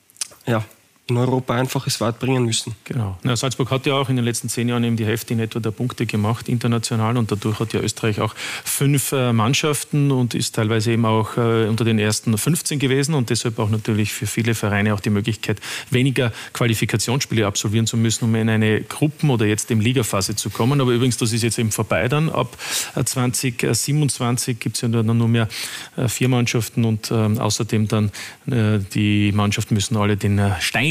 in Europa einfach es weit bringen müssen. Genau. Ja, Salzburg hat ja auch in den letzten 10 Jahren eben die Hälfte in etwa der Punkte gemacht, international. Und dadurch hat ja Österreich auch 5 Mannschaften und ist teilweise eben auch unter den ersten 15 gewesen. Und deshalb auch natürlich für viele Vereine auch die Möglichkeit, weniger Qualifikationsspiele absolvieren zu müssen, um in eine Gruppen- oder jetzt in Ligaphase zu kommen. Aber übrigens, das ist jetzt eben vorbei dann. Ab 2027 gibt es ja dann nur mehr 4 Mannschaften und außerdem dann die Mannschaften müssen alle den Stein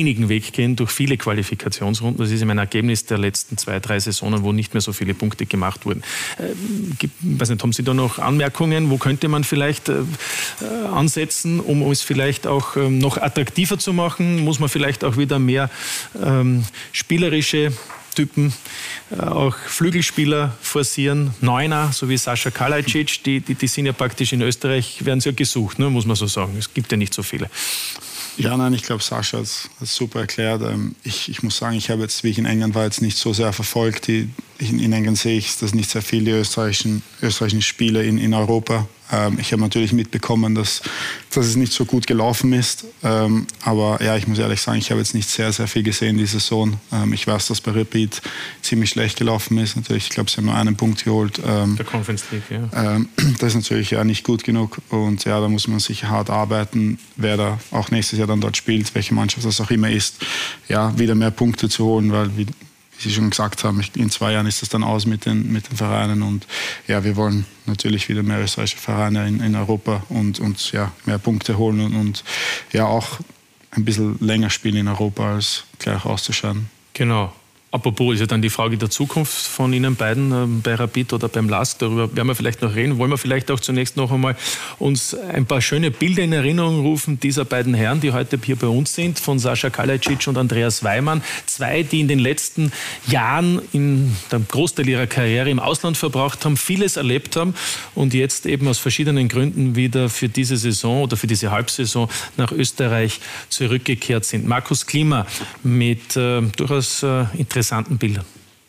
steinigen Weg gehen durch viele Qualifikationsrunden. Das ist ein Ergebnis der letzten 2-3 Saisonen, wo nicht mehr so viele Punkte gemacht wurden. Weiß nicht, haben Sie da noch Anmerkungen? Wo könnte man vielleicht ansetzen, um es vielleicht auch noch attraktiver zu machen? Muss man vielleicht auch wieder mehr spielerische Typen, auch Flügelspieler forcieren, Neuner, so wie Sascha Kalajdzic, die sind ja praktisch in Österreich, werden sie ja gesucht, ne, muss man so sagen. Es gibt ja nicht so viele. Ja, nein, ich glaube, Sascha hat es super erklärt. Ich muss sagen, ich habe jetzt, wie ich in England war, jetzt nicht so sehr verfolgt. In England sehe ich, dass nicht sehr viele österreichischen Spieler in Europa. Ich habe natürlich mitbekommen, dass es nicht so gut gelaufen ist. Aber ja, ich muss ehrlich sagen, ich habe jetzt nicht sehr, sehr viel gesehen diese Saison. Ich weiß, dass bei Rapid ziemlich schlecht gelaufen ist. Natürlich, ich glaube, sie haben nur einen Punkt geholt. Der Conference League, ja. Das ist natürlich ja nicht gut genug. Und ja, da muss man sicher hart arbeiten, wer da auch nächstes Jahr dann dort spielt, welche Mannschaft das auch immer ist, ja, wieder mehr Punkte zu holen, weil wie Sie schon gesagt haben, in 2 Jahren ist das dann aus mit den Vereinen und ja, wir wollen natürlich wieder mehr österreichische Vereine in Europa und ja, mehr Punkte holen und ja auch ein bisschen länger spielen in Europa, als gleich auszuscheiden. Genau. Apropos, ist ja dann die Frage der Zukunft von Ihnen beiden bei Rapid oder beim LASK. Darüber werden wir vielleicht noch reden. Wollen wir vielleicht auch zunächst noch einmal uns ein paar schöne Bilder in Erinnerung rufen dieser beiden Herren, die heute hier bei uns sind, von Sascha Kalajdzic und Andreas Weimann. 2, die in den letzten Jahren in dem Großteil ihrer Karriere im Ausland verbracht haben, vieles erlebt haben und jetzt eben aus verschiedenen Gründen wieder für diese Saison oder für diese Halbsaison nach Österreich zurückgekehrt sind. Markus Klima mit durchaus interessanten Bildern.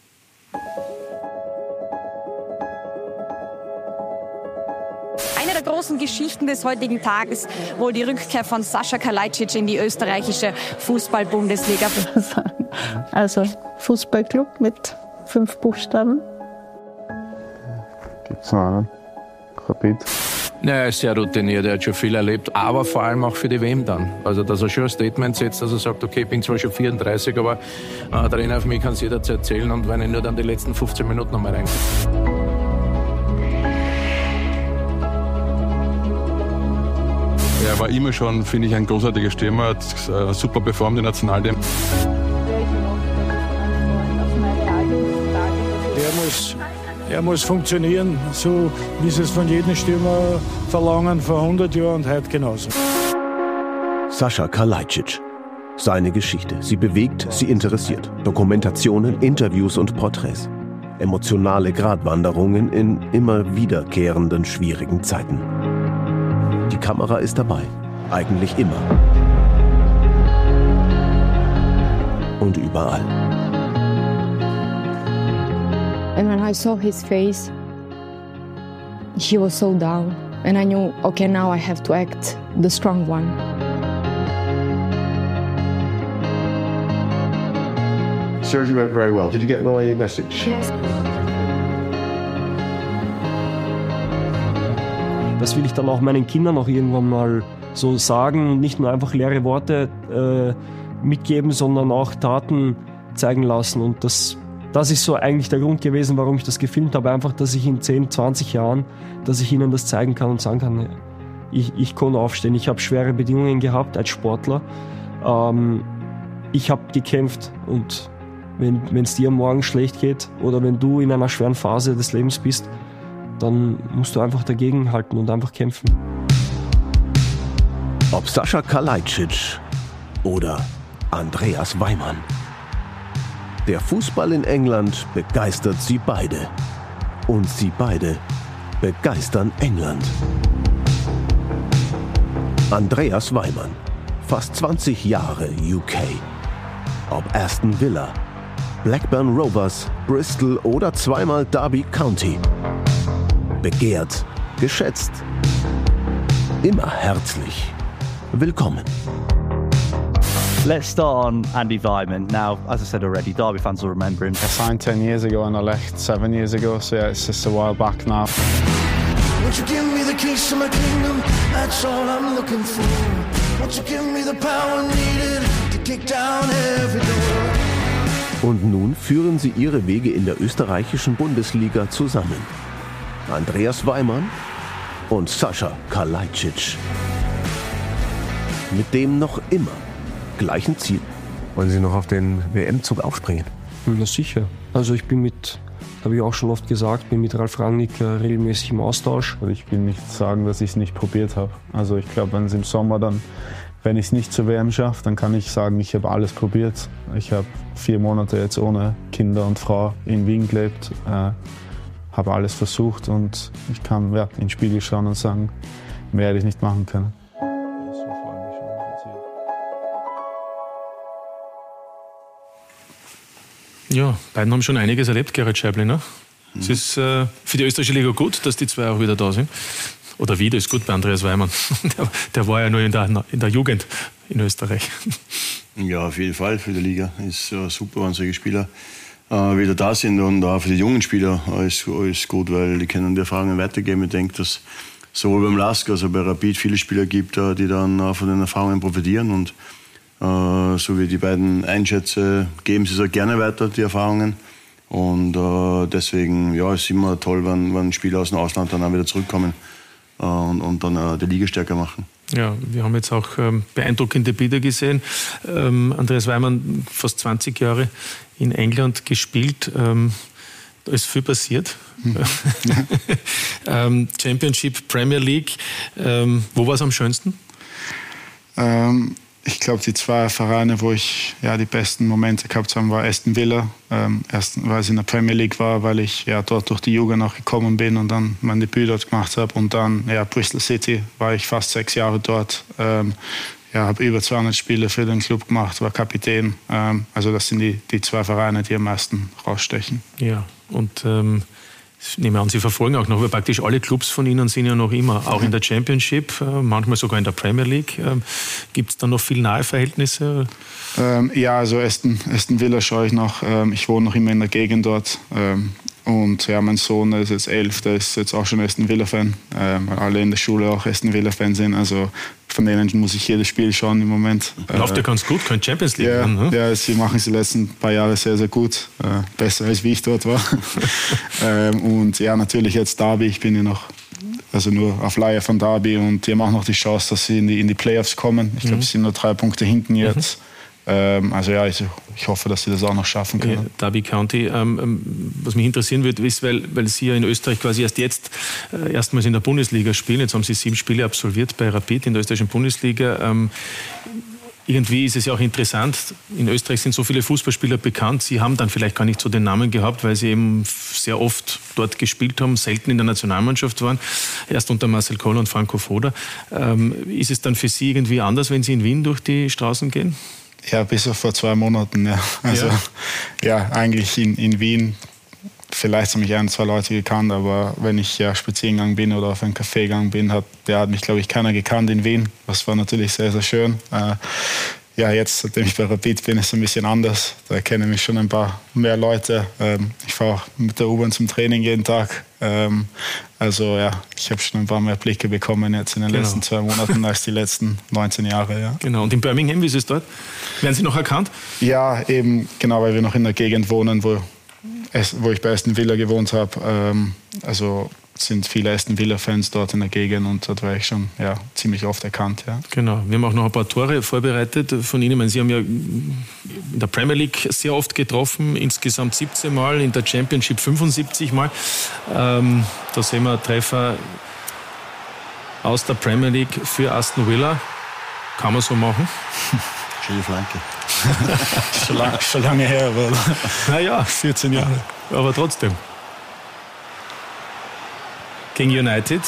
Eine der großen Geschichten des heutigen Tages, wohl die Rückkehr von Sascha Kalajdzic in die österreichische Fußball-Bundesliga. Also Fußballclub mit 5 Buchstaben. Gibt's noch einen? Rapid. Ja, er ist sehr routiniert, er hat schon viel erlebt, aber vor allem auch für die WM dann. Also, dass er schon ein Statement setzt, dass er sagt, okay, ich bin zwar schon 34, aber Trainer auf mich kann es jederzeit zählen und wenn ich nur dann die letzten 15 Minuten nochmal reinkomme. Er war immer schon, finde ich, ein großartiger Stürmer, hat super performt im Nationalteam. Er muss funktionieren, so wie sie es von jedem Stürmer verlangen, vor 100 Jahren und heute genauso. Sascha Kalajdzic. Seine Geschichte. Sie bewegt, sie interessiert. Dokumentationen, Interviews und Porträts. Emotionale Gratwanderungen in immer wiederkehrenden schwierigen Zeiten. Die Kamera ist dabei. Eigentlich immer. Und überall. And when I saw his face, he was so down. And I knew, okay, now I have to act the strong one. Surgery went very well. Did you get my message? Yes. Das will ich dann auch meinen Kindern auch irgendwann mal so sagen und nicht nur einfach leere Worte mitgeben, sondern auch Taten zeigen lassen. Und das ist so eigentlich der Grund gewesen, warum ich das gefilmt habe. Einfach, dass ich in 10, 20 Jahren, dass ich ihnen das zeigen kann und sagen kann, ich konnte aufstehen. Ich habe schwere Bedingungen gehabt als Sportler. Ich habe gekämpft und wenn es dir morgen schlecht geht oder wenn du in einer schweren Phase des Lebens bist, dann musst du einfach dagegenhalten und einfach kämpfen. Ob Sascha Kalajdzic oder Andreas Weimann. Der Fußball in England begeistert sie beide. Und sie beide begeistern England. Andreas Weimann, fast 20 Jahre UK. Ob Aston Villa, Blackburn Rovers, Bristol oder zweimal Derby County. Begehrt, geschätzt, immer herzlich willkommen. Let's start on Andy Weimann. Now, as I said already, Derby fans will remember him. I signed 10 years ago and I left 7 years ago, so yeah, it's just a while back now. Won't you give me the keys to my kingdom? That's all I'm looking for. Won't you give me the power needed to kick down every door? Und nun führen sie ihre Wege in der österreichischen Bundesliga zusammen. Andreas Weimann und Sascha Kalajdzic. Mit dem noch immer gleichen Ziel. Wollen Sie noch auf den WM-Zug aufspringen? Na sicher. Also ich bin habe ich auch schon oft gesagt, bin mit Ralf Rangnick regelmäßig im Austausch. Also ich will nicht sagen, dass ich es nicht probiert habe. Also ich glaube, wenn es im Sommer dann, wenn ich es nicht zur WM schaffe, dann kann ich sagen, ich habe alles probiert. Ich habe 4 Monate jetzt ohne Kinder und Frau in Wien gelebt, habe alles versucht und ich kann in den Spiegel schauen und sagen, mehr hätte ich nicht machen können. Ja, beiden haben schon einiges erlebt, Gerhard Scheibli. Ne? Es ist für die österreichische Liga gut, dass die zwei auch wieder da sind. Oder wieder ist gut bei Andreas Weimann. Der war ja nur in der Jugend in Österreich. Ja, auf jeden Fall für die Liga. Ist super, wenn solche Spieler wieder da sind. Und auch für die jungen Spieler ist gut, weil die können die Erfahrungen weitergeben. Ich denke, dass sowohl beim LASK als auch bei Rapid viele Spieler gibt, die dann von den Erfahrungen profitieren. Und so wie die beiden einschätze, geben sie es auch gerne weiter, die Erfahrungen. Und deswegen ist es immer toll, wenn Spieler aus dem Ausland dann auch wieder zurückkommen und dann die Liga stärker machen. Ja, wir haben jetzt auch beeindruckende Bilder gesehen. Andreas Weimann, fast 20 Jahre in England gespielt. Da ist viel passiert. Championship, Premier League. Wo war es am schönsten? Ich glaube, die 2 Vereine, wo ich die besten Momente gehabt habe, war Aston Villa. Erst, weil es in der Premier League war, weil ich dort durch die Jugend auch gekommen bin und dann mein Debüt dort gemacht habe. Und dann Bristol City, war ich fast 6 Jahre dort. Habe über 200 Spiele für den Club gemacht, war Kapitän. Also das sind die 2 Vereine, die am meisten rausstechen. Ja, und ich nehme an, Sie verfolgen auch noch, weil praktisch alle Clubs von Ihnen sind ja noch immer, auch in der Championship, manchmal sogar in der Premier League. Gibt es da noch viel nahe Verhältnisse? Also Aston Villa schaue ich noch. Ich wohne noch immer in der Gegend dort. Und mein Sohn ist jetzt 11, der ist jetzt auch schon Aston Villa-Fan, weil alle in der Schule auch Aston Villa-Fan sind. Also von denen muss ich jedes Spiel schauen im Moment. Läuft ja ganz gut, könnte Champions League werden. Ne? Ja, sie machen es die letzten paar Jahre sehr, sehr gut. Besser als wie ich dort war. Und natürlich jetzt Derby, ich bin ja noch nur auf Leihe von Derby und die haben auch noch die Chance, dass sie in die Playoffs kommen. Ich glaube, sie sind nur 3 Punkte hinten jetzt. Ich hoffe, dass sie das auch noch schaffen können. Okay, Derby County. Was mich interessieren würde, ist, weil Sie ja in Österreich quasi erstmals in der Bundesliga spielen. Jetzt haben Sie 7 Spiele absolviert bei Rapid in der österreichischen Bundesliga. Irgendwie ist es ja auch interessant, in Österreich sind so viele Fußballspieler bekannt. Sie haben dann vielleicht gar nicht so den Namen gehabt, weil Sie eben sehr oft dort gespielt haben, selten in der Nationalmannschaft waren. Erst unter Marcel Koller und Franco Foda. Ist es dann für Sie irgendwie anders, wenn Sie in Wien durch die Straßen gehen? Ja, bis auf vor 2 Monaten, ja. Also, eigentlich in Wien, vielleicht haben mich 1, 2 Leute gekannt, aber wenn ich spazieren gegangen bin oder auf einen Café gegangen bin, hat mich, glaube ich, keiner gekannt in Wien. Das war natürlich sehr, sehr schön. Jetzt, seitdem ich bei Rapid bin, ist es ein bisschen anders. Da kennen mich schon ein paar mehr Leute. Ich fahre auch mit der U-Bahn zum Training jeden Tag. Ich habe schon ein paar mehr Blicke bekommen jetzt in den letzten 2 Monaten als die letzten 19 Jahre. Ja. Genau. Und in Birmingham, wie ist es dort? Werden Sie noch erkannt? Ja, eben genau, weil wir noch in der Gegend wohnen, wo ich bei Aston Villa gewohnt habe. Sind viele Aston Villa-Fans dort in der Gegend und dort war ich schon ziemlich oft erkannt. Ja. Genau, wir haben auch noch ein paar Tore vorbereitet von Ihnen. Ich meine, Sie haben ja in der Premier League sehr oft getroffen, insgesamt 17 Mal, in der Championship 75 Mal. Da sehen wir Treffer aus der Premier League für Aston Villa. Kann man so machen? Schöne Flanke. schon lange her, aber naja, 14 Jahre. Aber trotzdem. Gegen United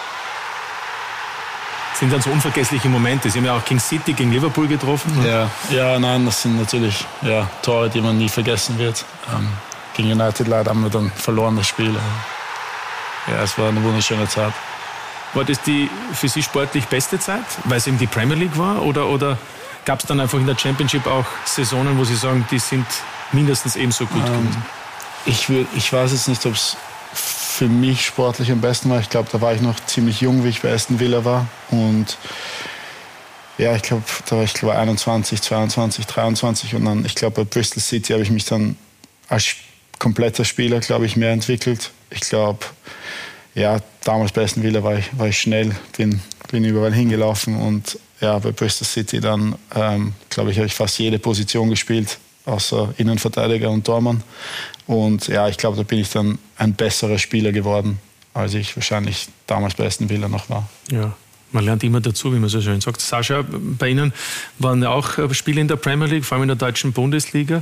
sind dann so unvergessliche Momente. Sie haben ja auch gegen City, gegen Liverpool getroffen. Nein, das sind natürlich Tore, die man nie vergessen wird. Gegen United leider haben wir dann verloren, das Spiel. Es war eine wunderschöne Zeit. War das die für Sie sportlich beste Zeit, weil es eben die Premier League war? Oder gab es dann einfach in der Championship auch Saisonen, wo Sie sagen, die sind mindestens ebenso gut gewesen? Ich weiß jetzt nicht, ob es für mich sportlich am besten war. Ich glaube, da war ich noch ziemlich jung, wie ich bei Aston Villa war. Und ich glaube, da war ich 21, 22, 23. Und dann, ich glaube, bei Bristol City habe ich mich dann als kompletter Spieler, glaube ich, mehr entwickelt. Ich glaube, damals bei Aston Villa war ich schnell, bin überall hingelaufen und bei Bristol City dann, glaube ich, habe ich fast jede Position gespielt, außer Innenverteidiger und Tormann. Und ja, ich glaube, da bin ich dann ein besserer Spieler geworden, als ich wahrscheinlich damals bei Aston Villa noch war. Ja. Man lernt immer dazu, wie man so schön sagt. Sascha, bei Ihnen waren ja auch Spiele in der Premier League, vor allem in der deutschen Bundesliga.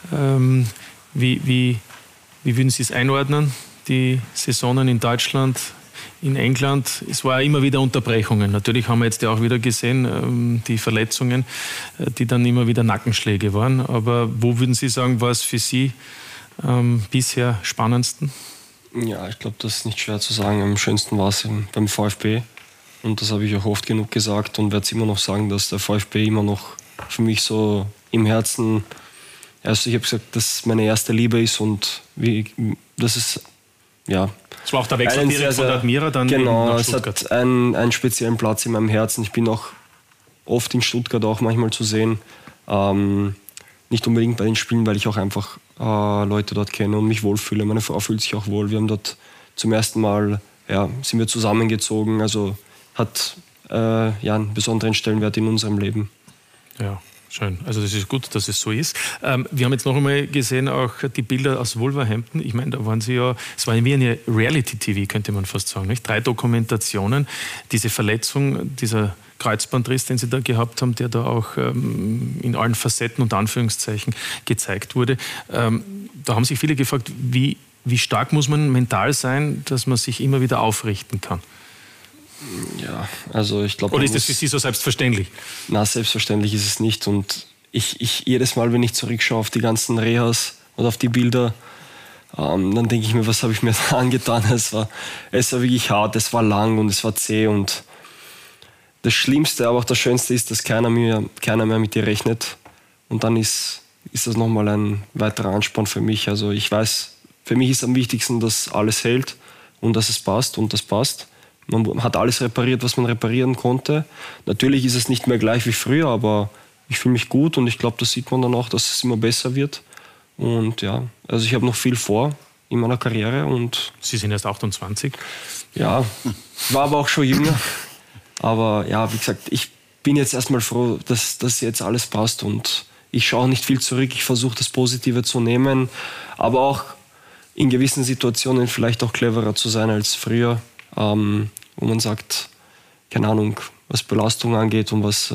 Wie würden Sie es einordnen, die Saisonen in Deutschland, in England? Es war ja immer wieder Unterbrechungen. Natürlich haben wir jetzt ja auch wieder gesehen, die Verletzungen, die dann immer wieder Nackenschläge waren. Aber wo würden Sie sagen, war es für Sie bisher spannendsten? Ja, ich glaube, das ist nicht schwer zu sagen. Am schönsten war es beim VfB. Und das habe ich auch oft genug gesagt und werde es immer noch sagen, dass der VfB immer noch für mich so im Herzen, also ich habe gesagt, dass es meine erste Liebe ist und das ist, ja. Es war auch der Wechsel direkt von der Admira dann genau, nach Stuttgart. Es hat einen speziellen Platz in meinem Herzen. Ich bin auch oft in Stuttgart auch manchmal zu sehen. Nicht unbedingt bei den Spielen, weil ich auch einfach Leute dort kenne und mich wohlfühle. Meine Frau fühlt sich auch wohl. Wir haben dort zum ersten Mal, sind wir zusammengezogen. Also hat einen besonderen Stellenwert in unserem Leben. Ja, schön. Also das ist gut, dass es so ist. Wir haben jetzt noch einmal gesehen, auch die Bilder aus Wolverhampton. Ich meine, da waren Sie ja, es war wie eine Reality-TV, könnte man fast sagen. Nicht? 3 Dokumentationen. Diese Verletzung, dieser Kreuzbandriss, den Sie da gehabt haben, der da auch in allen Facetten und Anführungszeichen gezeigt wurde. Da haben sich viele gefragt, wie stark muss man mental sein, dass man sich immer wieder aufrichten kann? Ja, also ich glaube... Oder ist das für Sie so selbstverständlich? Na, selbstverständlich ist es nicht. Und ich jedes Mal, wenn ich zurückschaue auf die ganzen Rehas oder auf die Bilder, dann denke ich mir, was habe ich mir da angetan? Es war wirklich hart, es war lang und es war zäh. Und das Schlimmste, aber auch das Schönste ist, dass keiner mehr mit dir rechnet. Und dann ist das nochmal ein weiterer Ansporn für mich. Also ich weiß, für mich ist am wichtigsten, dass alles hält und dass es passt und das passt. Man hat alles repariert, was man reparieren konnte. Natürlich ist es nicht mehr gleich wie früher, aber ich fühle mich gut und ich glaube, das sieht man dann auch, dass es immer besser wird. Und ja, also ich habe noch viel vor in meiner Karriere. Und Sie sind erst 28? Ja, war aber auch schon jünger. Aber ja, wie gesagt, ich bin jetzt erstmal froh, dass jetzt alles passt und ich schaue nicht viel zurück. Ich versuche das Positive zu nehmen, aber auch in gewissen Situationen vielleicht auch cleverer zu sein als früher. Wo man sagt, keine Ahnung, was Belastung angeht und was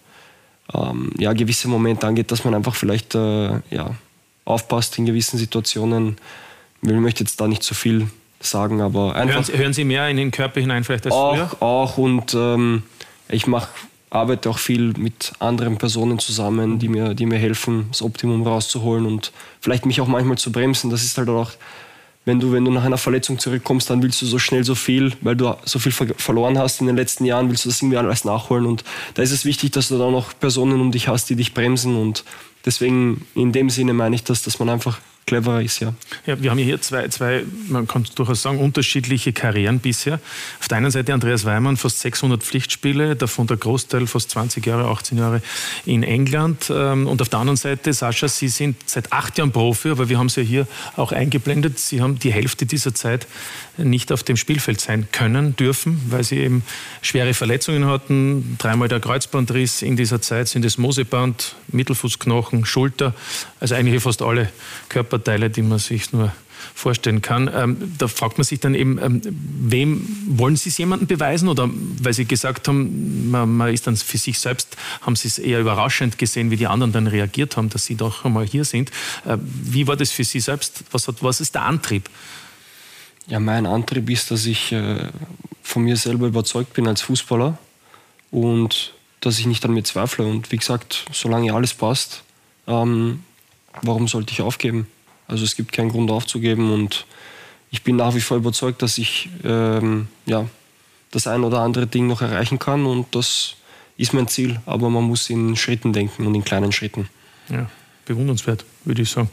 gewisse Momente angeht, dass man einfach vielleicht aufpasst in gewissen Situationen. Ich möchte jetzt da nicht zu viel sagen, aber einfach... Hören Sie mehr in den Körper hinein vielleicht als früher? Auch und ich arbeite auch viel mit anderen Personen zusammen, die mir helfen, das Optimum rauszuholen und vielleicht mich auch manchmal zu bremsen. Das ist halt auch... Wenn du nach einer Verletzung zurückkommst, dann willst du so schnell so viel, weil du so viel verloren hast in den letzten Jahren, willst du das irgendwie alles nachholen. Und da ist es wichtig, dass du da noch Personen um dich hast, die dich bremsen. Und deswegen, in dem Sinne meine ich dass man einfach cleverer ist, ja. Ja, wir haben hier zwei, man kann durchaus sagen, unterschiedliche Karrieren bisher. Auf der einen Seite Andreas Weimann, fast 600 Pflichtspiele, davon der Großteil fast 20 Jahre, 18 Jahre in England. Und auf der anderen Seite, Sascha, Sie sind seit 8 Jahren Profi, aber wir haben Sie ja hier auch eingeblendet. Sie haben die Hälfte dieser Zeit nicht auf dem Spielfeld sein können, dürfen, weil Sie eben schwere Verletzungen hatten. 3-mal der Kreuzbandriss in dieser Zeit, sind es Moseband, Mittelfußknochen, Schulter, also eigentlich fast alle Körperteile, die man sich nur vorstellen kann. Da fragt man sich dann eben, wem wollen Sie es jemandem beweisen? Oder weil Sie gesagt haben, man ist dann für sich selbst, haben Sie es eher überraschend gesehen, wie die anderen dann reagiert haben, dass Sie doch einmal hier sind. Wie war das für Sie selbst? Was ist der Antrieb? Ja, mein Antrieb ist, dass ich von mir selber überzeugt bin als Fußballer und dass ich nicht an mir zweifle. Und wie gesagt, solange alles passt, warum sollte ich aufgeben? Also es gibt keinen Grund aufzugeben und ich bin nach wie vor überzeugt, dass ich das ein oder andere Ding noch erreichen kann und das ist mein Ziel. Aber man muss in Schritten denken und in kleinen Schritten. Ja, bewundernswert, würde ich sagen.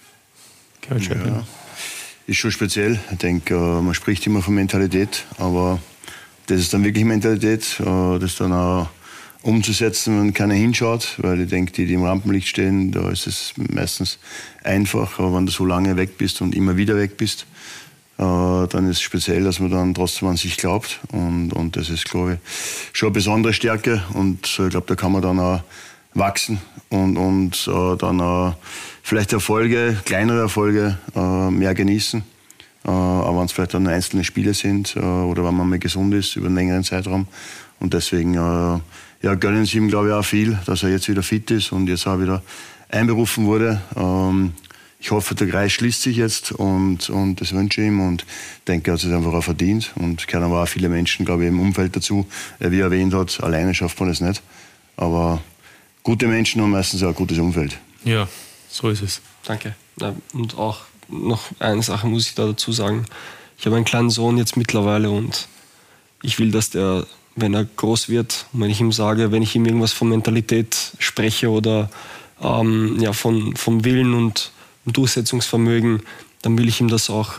Ja, ist schon speziell. Ich denke, man spricht immer von Mentalität, aber das ist dann wirklich Mentalität, das dann auch umzusetzen, wenn keiner hinschaut, weil ich denke, die im Rampenlicht stehen, da ist es meistens einfach, aber wenn du so lange weg bist und immer wieder weg bist, dann ist es speziell, dass man dann trotzdem an sich glaubt. Und das ist, glaube ich, schon eine besondere Stärke. Und ich glaube, da kann man dann auch wachsen und dann auch vielleicht Erfolge, kleinere Erfolge mehr genießen. Aber wenn es vielleicht dann einzelne Spiele sind oder wenn man mal gesund ist über einen längeren Zeitraum. Und deswegen gönnen sie ihm, glaube ich, auch viel, dass er jetzt wieder fit ist und jetzt auch wieder einberufen wurde. Ich hoffe, der Kreis schließt sich jetzt und das wünsche ich ihm und denke, er hat es einfach auch verdient. Und kennen aber auch viele Menschen, glaube ich, im Umfeld dazu. Wie er erwähnt hat, alleine schafft man das nicht. Aber gute Menschen haben meistens auch ein gutes Umfeld. Ja, so ist es. Danke. Und auch noch eine Sache muss ich da dazu sagen. Ich habe einen kleinen Sohn jetzt mittlerweile und ich will, dass der, wenn er groß wird, und wenn ich ihm sage, wenn ich ihm irgendwas von Mentalität spreche oder vom Willen und Durchsetzungsvermögen, dann will ich ihm das auch,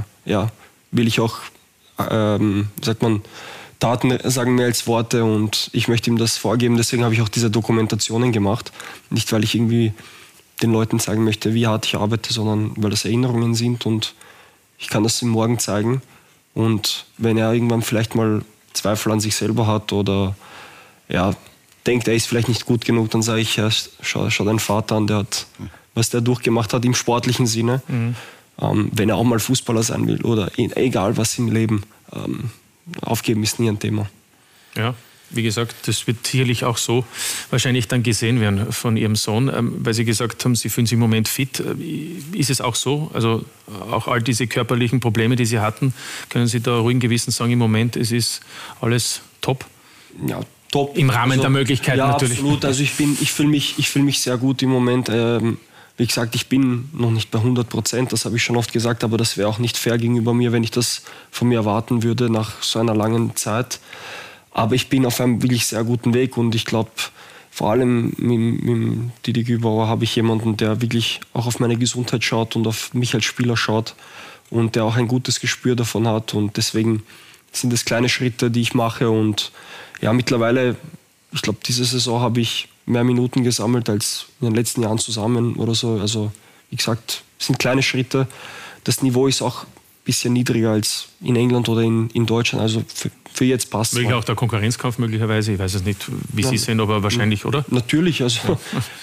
sagt man, Taten sagen mehr als Worte und ich möchte ihm das vorgeben. Deswegen habe ich auch diese Dokumentationen gemacht. Nicht, weil ich irgendwie den Leuten zeigen möchte, wie hart ich arbeite, sondern weil das Erinnerungen sind und ich kann das ihm morgen zeigen. Und wenn er irgendwann vielleicht mal Zweifel an sich selber hat oder denkt, er ist vielleicht nicht gut genug, dann sage ich, schau deinen Vater an, der hat, was der durchgemacht hat im sportlichen Sinne. Wenn er auch mal Fußballer sein will oder egal was im Leben, aufgeben ist nie ein Thema. Ja, wie gesagt, das wird sicherlich auch so wahrscheinlich dann gesehen werden von Ihrem Sohn, weil Sie gesagt haben, Sie fühlen sich im Moment fit. Ist es auch so? Also auch all diese körperlichen Probleme, die Sie hatten, können Sie da ruhigen Gewissens sagen, im Moment es ist alles top? Ja, top. Im Rahmen der Möglichkeiten natürlich. Ja, absolut. Also ich fühle mich sehr gut im Moment. Wie gesagt, ich bin noch nicht bei 100%, das habe ich schon oft gesagt, aber das wäre auch nicht fair gegenüber mir, wenn ich das von mir erwarten würde nach so einer langen Zeit. Aber ich bin auf einem wirklich sehr guten Weg und ich glaube, vor allem mit Didi Gübauer habe ich jemanden, der wirklich auch auf meine Gesundheit schaut und auf mich als Spieler schaut und der auch ein gutes Gespür davon hat. Und deswegen sind es kleine Schritte, die ich mache. Und ja, mittlerweile, ich glaube, diese Saison habe ich mehr Minuten gesammelt als in den letzten Jahren zusammen oder so. Also wie gesagt, es sind kleine Schritte. Das Niveau ist auch ein bisschen niedriger als in England oder in Deutschland. Also für jetzt passt es. Möglich auch der Konkurrenzkampf möglicherweise. Ich weiß es nicht, wie Sie sind, aber wahrscheinlich, oder? Natürlich. Also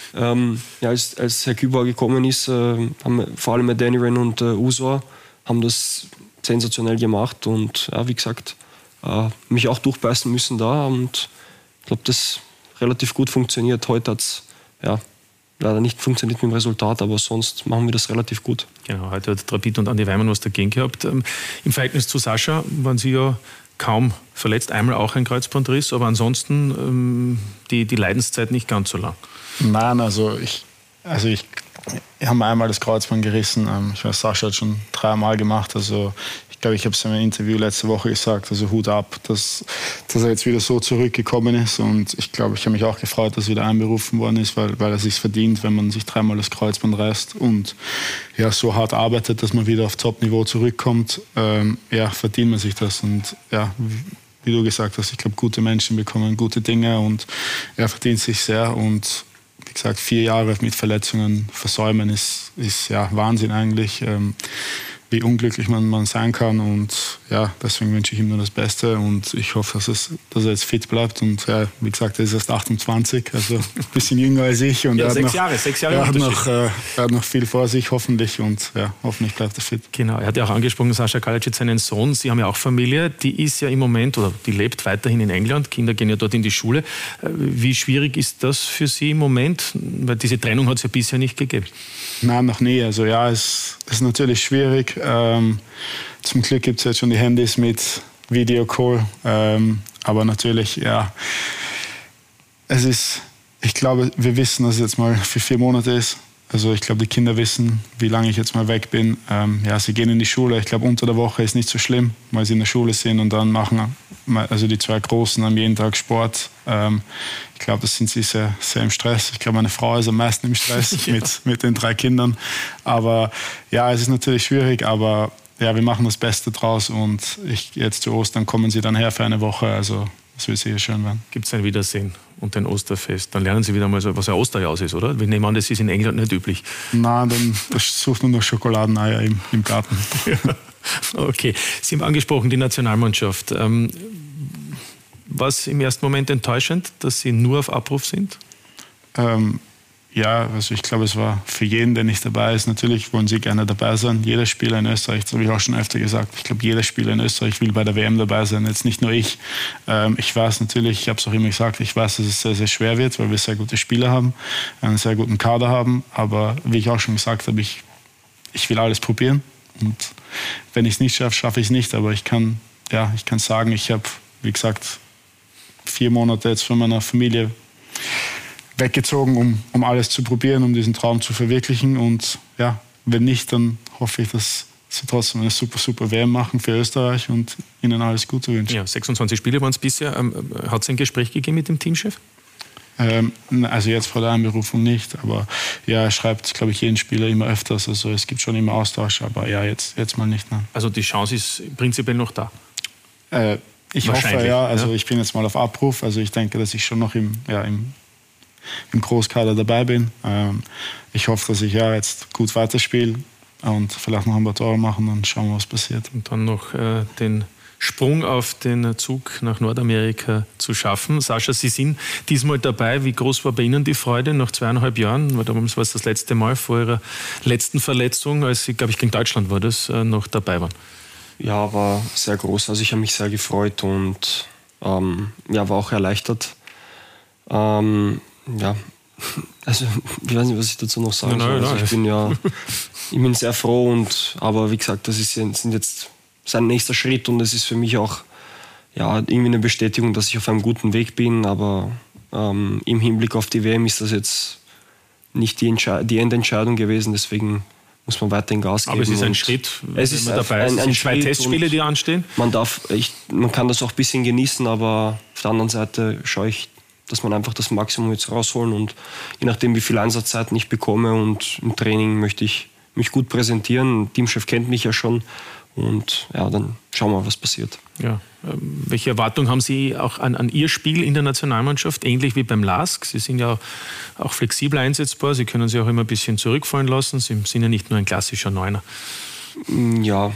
als Herr Gübauer gekommen ist, haben vor allem Danny Rehn und Usor haben das sensationell gemacht und wie gesagt, mich auch durchbeißen müssen da und ich glaube, das relativ gut funktioniert. Heute hat es leider nicht funktioniert mit dem Resultat, aber sonst machen wir das relativ gut. Genau, heute hat Rapid und Andi Weimann was dagegen gehabt. Im Verhältnis zu Sascha waren Sie ja kaum verletzt, einmal auch ein Kreuzbandriss, aber ansonsten die Leidenszeit nicht ganz so lang. Nein, ich habe mir einmal das Kreuzband gerissen. Ich weiß, Sascha hat schon 3 Mal gemacht. Also ich glaube, ich habe es in einem Interview letzte Woche gesagt, also Hut ab, dass er jetzt wieder so zurückgekommen ist. Und ich glaube, ich habe mich auch gefreut, dass er wieder einberufen worden ist, weil er sich verdient, wenn man sich 3 Mal das Kreuzband reißt und so hart arbeitet, dass man wieder auf Top-Niveau zurückkommt, verdient man sich das. Und wie du gesagt hast, ich glaube, gute Menschen bekommen gute Dinge und er verdient sich sehr. Und wie gesagt, 4 Jahre mit Verletzungen versäumen ist Wahnsinn eigentlich. Wie unglücklich man sein kann und deswegen wünsche ich ihm nur das Beste und ich hoffe, dass er jetzt fit bleibt und wie gesagt, er ist erst 28, also ein bisschen jünger als ich und er 6 Jahre er hat noch viel vor sich, hoffentlich und hoffentlich bleibt er fit. Genau, er hat ja auch angesprochen, Sascha Kalajdzic, seinen Sohn, Sie haben ja auch Familie, die ist ja im Moment oder die lebt weiterhin in England, Kinder gehen ja dort in die Schule. Wie schwierig ist das für Sie im Moment? Weil diese Trennung hat es ja bisher nicht gegeben. Nein, noch nie. Also es ist natürlich schwierig. Zum Glück gibt es jetzt schon die Handys mit Videocall. Aber natürlich, ich glaube, wir wissen, dass es jetzt mal für 4 Monate ist. Also ich glaube, die Kinder wissen, wie lange ich jetzt mal weg bin. Sie gehen in die Schule. Ich glaube, unter der Woche ist nicht so schlimm, weil sie in der Schule sind und dann machen die 2 Großen am jeden Tag Sport. Ich glaube, das sind sie sehr, sehr im Stress. Ich glaube, meine Frau ist am meisten im Stress mit den 3 Kindern. Aber es ist natürlich schwierig, aber wir machen das Beste draus und jetzt zu Ostern kommen sie dann her für eine Woche. Also das wird sicher schön werden. Gibt es ein Wiedersehen und ein Osterfest? Dann lernen Sie wieder mal so, was ein Osterjaus ist, oder? Wir nehmen an, das ist in England nicht üblich. Nein, dann sucht man noch Schokoladeneier im Garten. Okay, Sie haben angesprochen, die Nationalmannschaft. War es im ersten Moment enttäuschend, dass Sie nur auf Abruf sind? Ja, also ich glaube, es war für jeden, der nicht dabei ist, natürlich wollen sie gerne dabei sein. Jeder Spieler in Österreich, das habe ich auch schon öfter gesagt, ich glaube, jeder Spieler in Österreich will bei der WM dabei sein, jetzt nicht nur ich. Ich weiß natürlich, ich habe es auch immer gesagt, ich weiß, dass es sehr, sehr schwer wird, weil wir sehr gute Spieler haben, einen sehr guten Kader haben, aber wie ich auch schon gesagt habe, ich will alles probieren und wenn ich es nicht schaffe, schaffe ich es nicht, aber ich kann sagen, ich habe, wie gesagt, 4 Monate jetzt von meiner Familie weggezogen, um alles zu probieren, um diesen Traum zu verwirklichen. Und ja, wenn nicht, dann hoffe ich, dass sie trotzdem eine super, super WM machen für Österreich und ihnen alles Gute wünschen. Ja, 26 Spiele waren es bisher. Hat es ein Gespräch gegeben mit dem Teamchef? Also jetzt vor der Einberufung nicht, aber ja, er schreibt, glaube ich, jeden Spieler immer öfters. Also es gibt schon immer Austausch, aber ja, jetzt mal nicht. Nein. Also die Chance ist prinzipiell noch da? Ich hoffe, ja. Also ich bin jetzt mal auf Abruf. Also ich denke, dass ich schon noch im Großkader dabei bin. Ich hoffe, dass ich jetzt gut weiterspiele und vielleicht noch ein paar Tore machen und schauen wir, was passiert. Und dann noch den Sprung auf den Zug nach Nordamerika zu schaffen. Sascha, Sie sind diesmal dabei. Wie groß war bei Ihnen die Freude nach 2,5 Jahren? Weil damals war es das letzte Mal vor Ihrer letzten Verletzung, als Sie, glaube ich, gegen Deutschland war das, noch dabei waren. Ja, war sehr groß. Also ich habe mich sehr gefreut und war auch erleichtert. Also ich weiß nicht, was ich dazu noch sagen soll. Also ich bin sehr froh aber wie gesagt, das ist jetzt sein nächster Schritt und es ist für mich auch irgendwie eine Bestätigung, dass ich auf einem guten Weg bin, aber im Hinblick auf die WM ist das jetzt nicht die Endentscheidung gewesen, deswegen muss man weiterhin Gas geben. Aber es ist ein Schritt, es ist dabei. Es sind 2 Testspiele, die anstehen. Man kann das auch ein bisschen genießen, aber auf der anderen Seite schaue ich, dass man einfach das Maximum jetzt rausholen und je nachdem, wie viel Einsatzzeiten ich bekomme und im Training möchte ich mich gut präsentieren. Der Teamchef kennt mich ja schon und dann schauen wir, was passiert. Ja. Welche Erwartungen haben Sie auch an Ihr Spiel in der Nationalmannschaft? Ähnlich wie beim LASK. Sie sind ja auch flexibel einsetzbar. Sie können sich auch immer ein bisschen zurückfallen lassen. Sie sind ja nicht nur ein klassischer Neuner. Ja,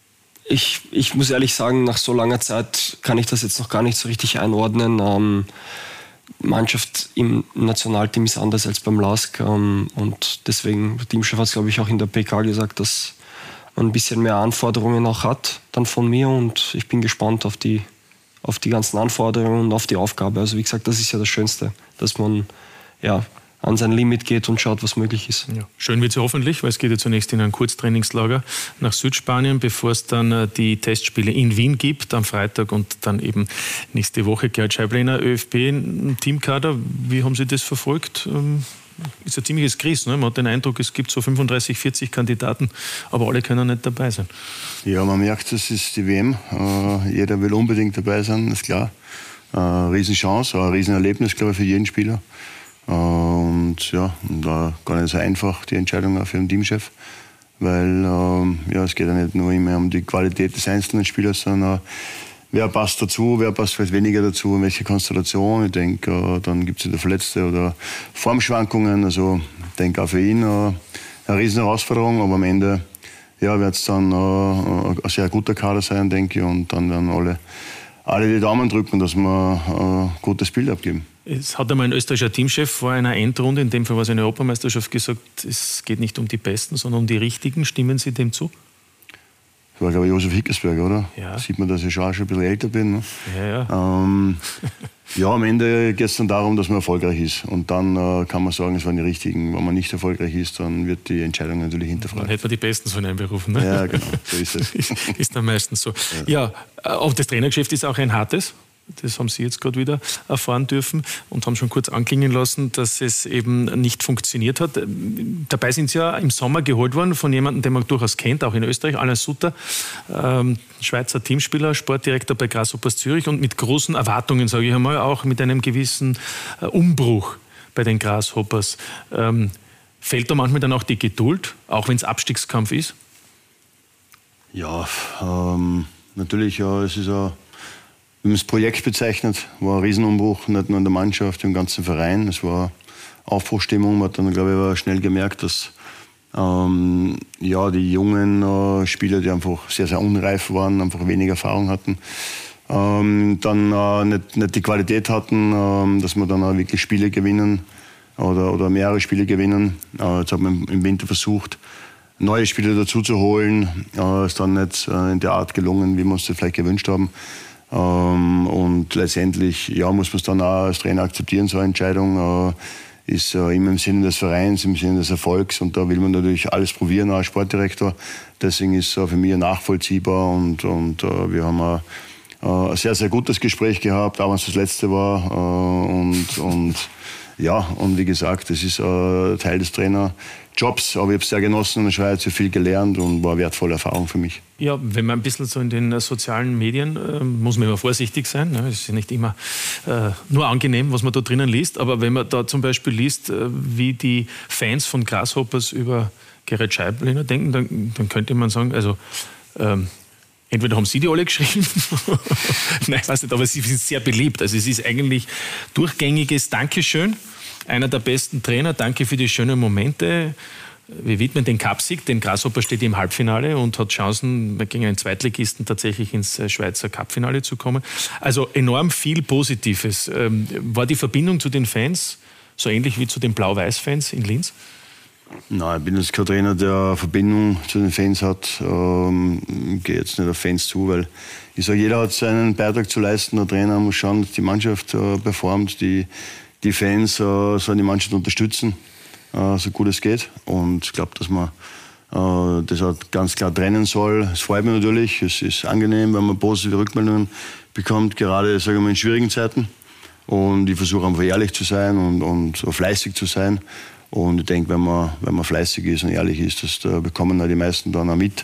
ich muss ehrlich sagen, nach so langer Zeit kann ich das jetzt noch gar nicht so richtig einordnen. Mannschaft im Nationalteam ist anders als beim LASK und deswegen, der Teamchef hat es, glaube ich, auch in der PK gesagt, dass man ein bisschen mehr Anforderungen auch hat dann von mir und ich bin gespannt auf die ganzen Anforderungen und auf die Aufgabe. Also wie gesagt, das ist ja das Schönste, dass man an sein Limit geht und schaut, was möglich ist. Ja. Schön wird es hoffentlich, weil es geht ja zunächst in ein Kurztrainingslager nach Südspanien, bevor es dann die Testspiele in Wien gibt am Freitag und dann eben nächste Woche. Gerhard Scheiblener, ÖFB, Teamkader, wie haben Sie das verfolgt? Ist ein ziemliches Gries, ne? Man hat den Eindruck, es gibt so 35, 40 Kandidaten, aber alle können nicht dabei sein. Ja, man merkt, das ist die WM. Jeder will unbedingt dabei sein, ist klar. Riesenchance, ein Riesenerlebnis, glaube ich, für jeden Spieler. Und da gar nicht so einfach die Entscheidung auch für den Teamchef, weil es geht ja nicht nur immer um die Qualität des einzelnen Spielers, sondern wer passt dazu, wer passt vielleicht weniger dazu, in welche Konstellation. Ich denke, dann gibt es wieder Verletzte oder Formschwankungen. Also ich denke auch für ihn eine riesen Herausforderung, aber am Ende wird es dann ein sehr guter Kader sein, denke ich, und dann werden alle die Daumen drücken, dass wir ein gutes Bild abgeben. Es hat einmal ein österreichischer Teamchef vor einer Endrunde, in dem Fall war es eine Europameisterschaft, gesagt, es geht nicht um die Besten, sondern um die Richtigen. Stimmen Sie dem zu? Das war, glaube ich, Josef Hickersberger, oder? Ja. Da sieht man, dass ich schon ein bisschen älter bin. Ne? Ja. Am Ende geht es dann darum, dass man erfolgreich ist. Und dann kann man sagen, es waren die Richtigen. Wenn man nicht erfolgreich ist, dann wird die Entscheidung natürlich hinterfragt. Dann hätte man die Besten so einberufen. Ne? Ja, genau, so ist es. Ist dann meistens so. Ja, auch das Trainergeschäft ist auch ein hartes. Das haben Sie jetzt gerade wieder erfahren dürfen und haben schon kurz anklingen lassen, dass es eben nicht funktioniert hat. Dabei sind Sie ja im Sommer geholt worden von jemandem, den man durchaus kennt, auch in Österreich, Alain Sutter, Schweizer Teamspieler, Sportdirektor bei Grasshoppers Zürich und mit großen Erwartungen, sage ich einmal, auch mit einem gewissen Umbruch bei den Grasshoppers. Fehlt da manchmal dann auch die Geduld, auch wenn es Abstiegskampf ist? Ja, natürlich, es ist ja, wie man das Projekt bezeichnet, war ein Riesenumbruch, nicht nur in der Mannschaft, im ganzen Verein. Es war Aufbruchstimmung. Man hat dann, glaube ich, schnell gemerkt, dass Die jungen Spieler, die einfach sehr, sehr unreif waren, einfach wenig Erfahrung hatten, dann nicht die Qualität hatten, dass wir dann auch wirklich Spiele gewinnen oder mehrere Spiele gewinnen. Jetzt hat man im Winter versucht, neue Spieler dazu zu holen. Ist dann nicht in der Art gelungen, wie wir uns das vielleicht gewünscht haben. Und letztendlich muss man es dann auch als Trainer akzeptieren, so eine Entscheidung. Ist immer im Sinne des Vereins, im Sinne des Erfolgs, und da will man natürlich alles probieren als Sportdirektor. Deswegen ist es für mich nachvollziehbar, und wir haben ein sehr, sehr gutes Gespräch gehabt, auch wenn es das letzte war. Und wie gesagt, das ist Teil des Trainerjobs, aber ich habe es sehr genossen in der Schweiz, viel gelernt und war eine wertvolle Erfahrung für mich. Ja, wenn man ein bisschen so in den sozialen Medien, muss man immer vorsichtig sein. Ne? Es ist ja nicht immer nur angenehm, was man da drinnen liest, aber wenn man da zum Beispiel liest, wie die Fans von Grasshoppers über Gerrit Scheiblener denken, dann könnte man sagen, also entweder haben Sie die alle geschrieben, nein, ich weiß nicht, aber sie sind sehr beliebt. Also es ist eigentlich durchgängiges Dankeschön, einer der besten Trainer, danke für die schönen Momente. Wir widmen den Cupsieg, denn Grasshopper steht im Halbfinale und hat Chancen, gegen einen Zweitligisten tatsächlich ins Schweizer Cupfinale zu kommen. Also enorm viel Positives. War die Verbindung zu den Fans so ähnlich wie zu den Blau-Weiß-Fans in Linz? Nein, ich bin jetzt kein Trainer, der Verbindung zu den Fans hat. Ich gehe jetzt nicht auf Fans zu, weil ich sage, jeder hat seinen Beitrag zu leisten. Der Trainer muss schauen, dass die Mannschaft performt, die Fans sollen die Mannschaft unterstützen, so gut es geht. Und ich glaube, dass man das halt ganz klar trennen soll. Es freut mich natürlich, es ist angenehm, wenn man positive Rückmeldungen bekommt, gerade sagen wir, in schwierigen Zeiten. Und ich versuche einfach ehrlich zu sein und fleißig zu sein. Und ich denke, wenn man fleißig ist und ehrlich ist, das bekommen die meisten dann auch mit.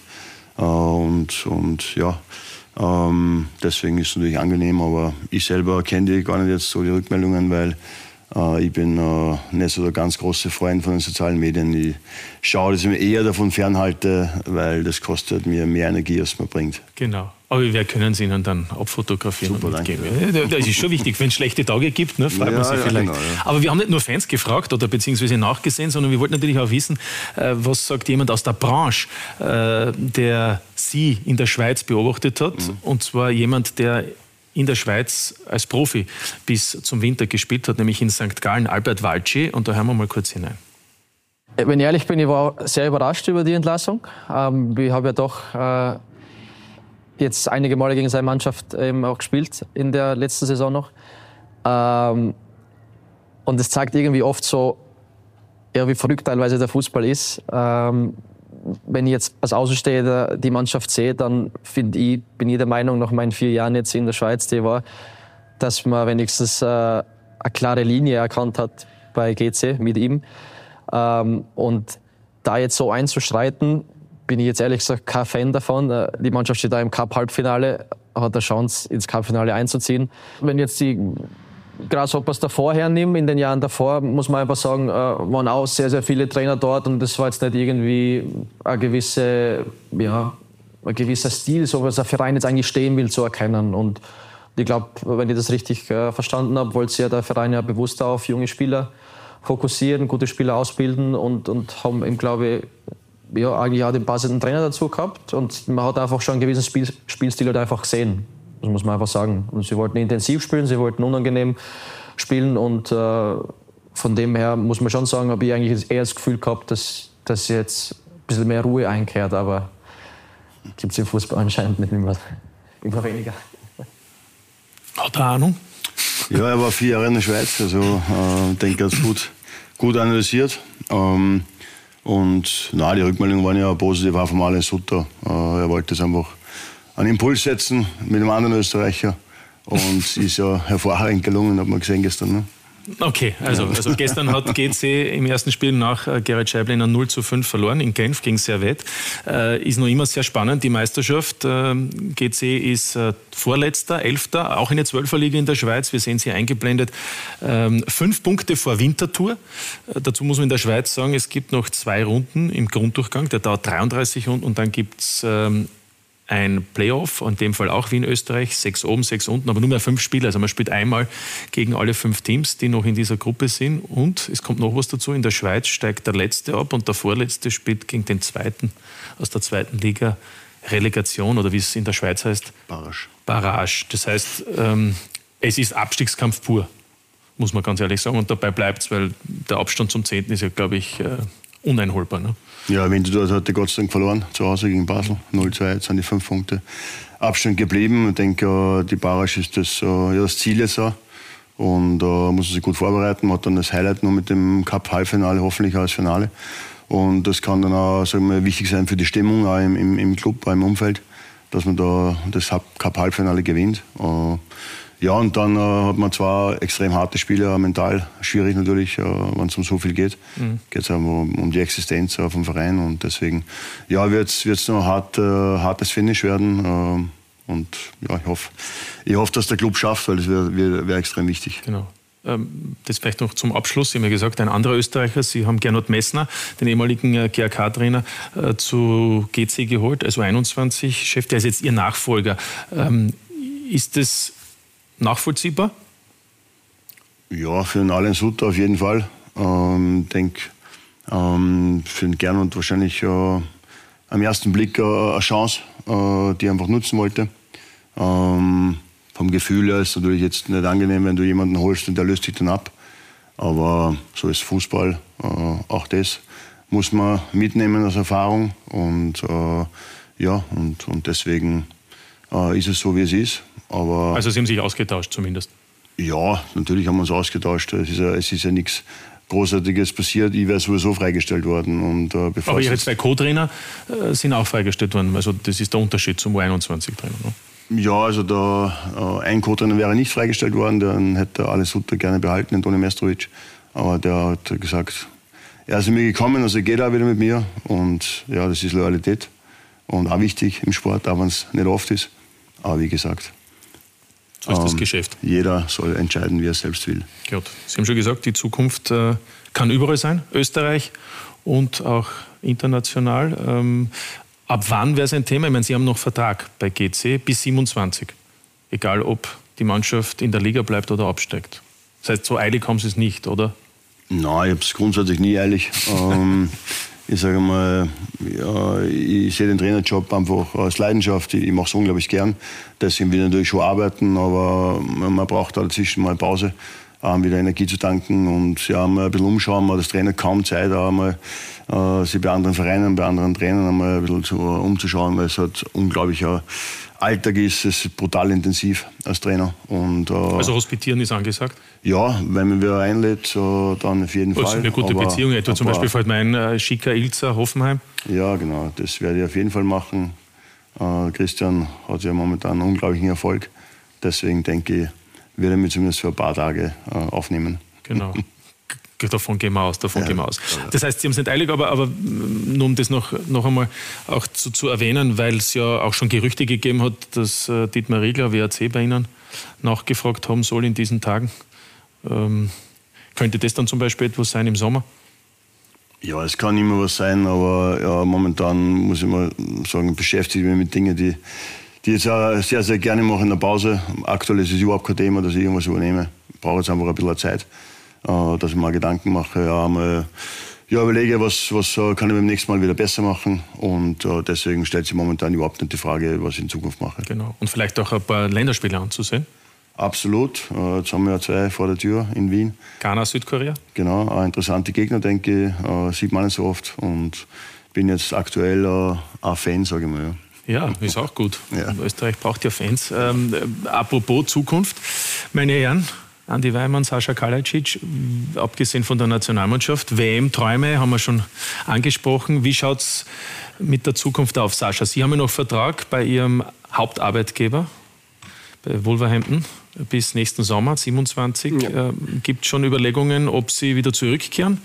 Deswegen ist es natürlich angenehm, aber ich selber kenne gar nicht jetzt so die Rückmeldungen, weil ich bin nicht so der ganz große Freund von den sozialen Medien. Ich schaue, dass ich mich eher davon fernhalte, weil das kostet mir mehr Energie, als man bringt. Genau. Aber wir können es Ihnen dann abfotografieren. Super, und mitgeben. Das ist schon wichtig, wenn es schlechte Tage gibt, ne, freut man sich vielleicht. Genau, ja. Aber wir haben nicht nur Fans gefragt oder beziehungsweise nachgesehen, sondern wir wollten natürlich auch wissen, was sagt jemand aus der Branche, der Sie in der Schweiz beobachtet hat. Und zwar jemand, der in der Schweiz als Profi bis zum Winter gespielt hat, nämlich in St. Gallen, Albert Walci. Und da hören wir mal kurz hinein. Wenn ich ehrlich bin, ich war sehr überrascht über die Entlassung. Ich habe ja doch jetzt einige Male gegen seine Mannschaft auch gespielt in der letzten Saison noch. Und es zeigt irgendwie oft so, wie verrückt teilweise der Fußball ist. Wenn ich jetzt als Außenstehender die Mannschaft sehe, dann bin ich der Meinung, nach meinen 4 Jahren jetzt in der Schweiz, die war, dass man wenigstens eine klare Linie erkannt hat bei GC mit ihm. Und da jetzt so einzuschreiten, bin ich jetzt ehrlich gesagt kein Fan davon. Die Mannschaft steht da im Cup-Halbfinale, hat eine Chance, ins Cup-Finale einzuziehen. Wenn jetzt die Grasshoppers davor hernehmen, in den Jahren davor, muss man einfach sagen, waren auch sehr, sehr viele Trainer dort und das war jetzt nicht irgendwie ein gewisser Stil, so was der Verein jetzt eigentlich stehen will, zu erkennen. Und ich glaube, wenn ich das richtig verstanden habe, wollte ja der Verein ja bewusst auf junge Spieler fokussieren, gute Spieler ausbilden und haben eben, glaube ich, eigentlich auch den passenden Trainer dazu gehabt und man hat einfach schon einen gewissen Spielstil halt einfach gesehen. Das muss man einfach sagen. Und sie wollten intensiv spielen, sie wollten unangenehm spielen und von dem her muss man schon sagen, habe ich eigentlich eher das Gefühl gehabt, dass jetzt ein bisschen mehr Ruhe einkehrt, aber gibt es im Fußball anscheinend nicht immer weniger. Hat er Ahnung? Ja, er war 4 Jahre in der Schweiz, also ich denke, er hat es gut analysiert. Und die Rückmeldungen waren ja positiv, auch von Alain Sutter. Er wollte es einfach einen Impuls setzen mit einem anderen Österreicher. Und es ist ja hervorragend gelungen, hat man gesehen gestern. Ne? Okay, also gestern hat GC im ersten Spiel nach Gerrit Scheiblener 0:5 verloren in Genf gegen Servette. Ist noch immer sehr spannend, die Meisterschaft. GC ist Vorletzter, 11., auch in der 12er Liga in der Schweiz. Wir sehen sie eingeblendet. 5 Punkte vor Winterthur. Dazu muss man in der Schweiz sagen, es gibt noch 2 Runden im Grunddurchgang. Der dauert 33 Runden und dann gibt es ein Playoff, in dem Fall auch wie in Österreich, 6 oben, 6 unten, aber nur mehr 5 Spiele. Also man spielt einmal gegen alle 5 Teams, die noch in dieser Gruppe sind. Und es kommt noch was dazu, in der Schweiz steigt der Letzte ab und der Vorletzte spielt gegen den Zweiten aus der 2. Liga Relegation, oder wie es in der Schweiz heißt. Barrage. Das heißt, es ist Abstiegskampf pur, muss man ganz ehrlich sagen. Und dabei bleibt es, weil der Abstand zum 10. ist ja, glaube ich, uneinholbar. Ne? Ja, Winterthur hat Gott sei Dank verloren, zu Hause gegen Basel, 0-2, jetzt sind die 5 Punkte Abstand geblieben. Ich denke, die Barrage ist das Ziel jetzt auch. Und muss sich gut vorbereiten. Man hat dann das Highlight nur mit dem Cup-Halbfinale, hoffentlich auch das Finale. Und das kann dann auch, sagen wir, wichtig sein für die Stimmung, auch im Club, auch im Umfeld, dass man da das Cup-Halbfinale gewinnt. Ja, und dann hat man zwar extrem harte Spiele, mental schwierig natürlich, wenn es um so viel geht. Geht es um die Existenz vom Verein und deswegen ja, wird es noch hartes Finish werden. Und ja, ich hoffe, dass der Club schafft, weil das wäre extrem wichtig. Genau. Das vielleicht noch zum Abschluss. Sie haben ja gesagt, ein anderer Österreicher, Sie haben Gernot Messner, den ehemaligen GAK-Trainer, zu GC geholt, also 21-Chef, der ist jetzt Ihr Nachfolger. Ist das nachvollziehbar? Ja, für den Alain Sutter auf jeden Fall. Ich denke, für den Gernot wahrscheinlich am ersten Blick eine Chance, die er einfach nutzen wollte. Vom Gefühl her ist es natürlich jetzt nicht angenehm, wenn du jemanden holst und der löst sich dann ab. Aber so ist Fußball. Auch das muss man mitnehmen als Erfahrung. Und deswegen ist es so, wie es ist. Aber also Sie haben sich ausgetauscht zumindest? Ja, natürlich haben wir uns ausgetauscht. Es ist ja nichts Großartiges passiert. Ich wäre sowieso freigestellt worden. Und, aber Ihre 2 Co-Trainer sind auch freigestellt worden. Also das ist der Unterschied zum U21-Trainer. Ne? Ja, also ein Co-Trainer wäre nicht freigestellt worden. Dann hätte Alain Sutter gerne behalten, den Toni Mestrovic. Aber der hat gesagt, er ist zu mir gekommen, also geht auch wieder mit mir. Und ja, das ist Loyalität. Und auch wichtig im Sport, auch wenn es nicht oft ist. Aber wie gesagt, so ist das Geschäft. Jeder soll entscheiden, wie er selbst will. Gut. Sie haben schon gesagt, die Zukunft kann überall sein, Österreich und auch international. Ab wann wäre es ein Thema? Ich meine, Sie haben noch Vertrag bei GC bis 27. Egal, ob die Mannschaft in der Liga bleibt oder absteigt. Das heißt, so eilig haben Sie es nicht, oder? Nein, ich habe es grundsätzlich nie eilig. Ich sage mal, ja, ich sehe den Trainerjob einfach als Leidenschaft. Ich mache es unglaublich gern. Deswegen will ich natürlich schon arbeiten, aber man braucht da dazwischen mal eine Pause, wieder Energie zu tanken und ja, mal ein bisschen umschauen. Man hat als Trainer kaum Zeit, auch mal sich bei anderen Vereinen, bei anderen Trainern einmal ein bisschen umzuschauen, weil es halt unglaublicher Alltag ist. Es ist brutal intensiv als Trainer. Und, also Hospitieren ist angesagt? Ja, wenn man wer einlädt, dann auf jeden Fall. Also eine gute Beziehung, etwa zum Beispiel fällt mir ein Schicker Ilzer, Hoffenheim. Ja, genau, das werde ich auf jeden Fall machen. Christian hat ja momentan einen unglaublichen Erfolg. Deswegen denke ich, wird er mich zumindest für ein paar Tage aufnehmen. Genau. Davon gehen wir aus. Das heißt, Sie haben es nicht eilig, aber nur um das noch einmal auch zu erwähnen, weil es ja auch schon Gerüchte gegeben hat, dass Dietmar Riegler, WAC, bei Ihnen nachgefragt haben soll in diesen Tagen. Könnte das dann zum Beispiel etwas sein im Sommer? Ja, es kann immer was sein, aber ja, momentan muss ich mal sagen, beschäftige ich mich mit Dingen, die ich jetzt auch sehr, sehr gerne mache in der Pause. Aktuell ist es überhaupt kein Thema, dass ich irgendwas übernehme. Ich brauche jetzt einfach ein bisschen Zeit, dass ich mal Gedanken mache, überlege, was kann ich beim nächsten Mal wieder besser machen. Und deswegen stellt sich momentan überhaupt nicht die Frage, was ich in Zukunft mache. Genau. Und vielleicht auch ein paar Länderspiele anzusehen? Absolut. Jetzt haben wir ja 2 vor der Tür in Wien. Ghana, Südkorea? Genau, auch interessante Gegner, denke ich. Sieht man nicht so oft. Und bin jetzt aktuell auch Fan, sage ich mal. Ja, ist auch gut. Ja. Österreich braucht ja Fans. Apropos Zukunft, meine Herren, Andi Weimann, Sascha Kalajdzic, abgesehen von der Nationalmannschaft, WM-Träume haben wir schon angesprochen. Wie schaut es mit der Zukunft auf, Sascha? Sie haben ja noch Vertrag bei Ihrem Hauptarbeitgeber, bei Wolverhampton, bis nächsten Sommer, 27. Ja. Gibt es schon Überlegungen, ob Sie wieder zurückkehren?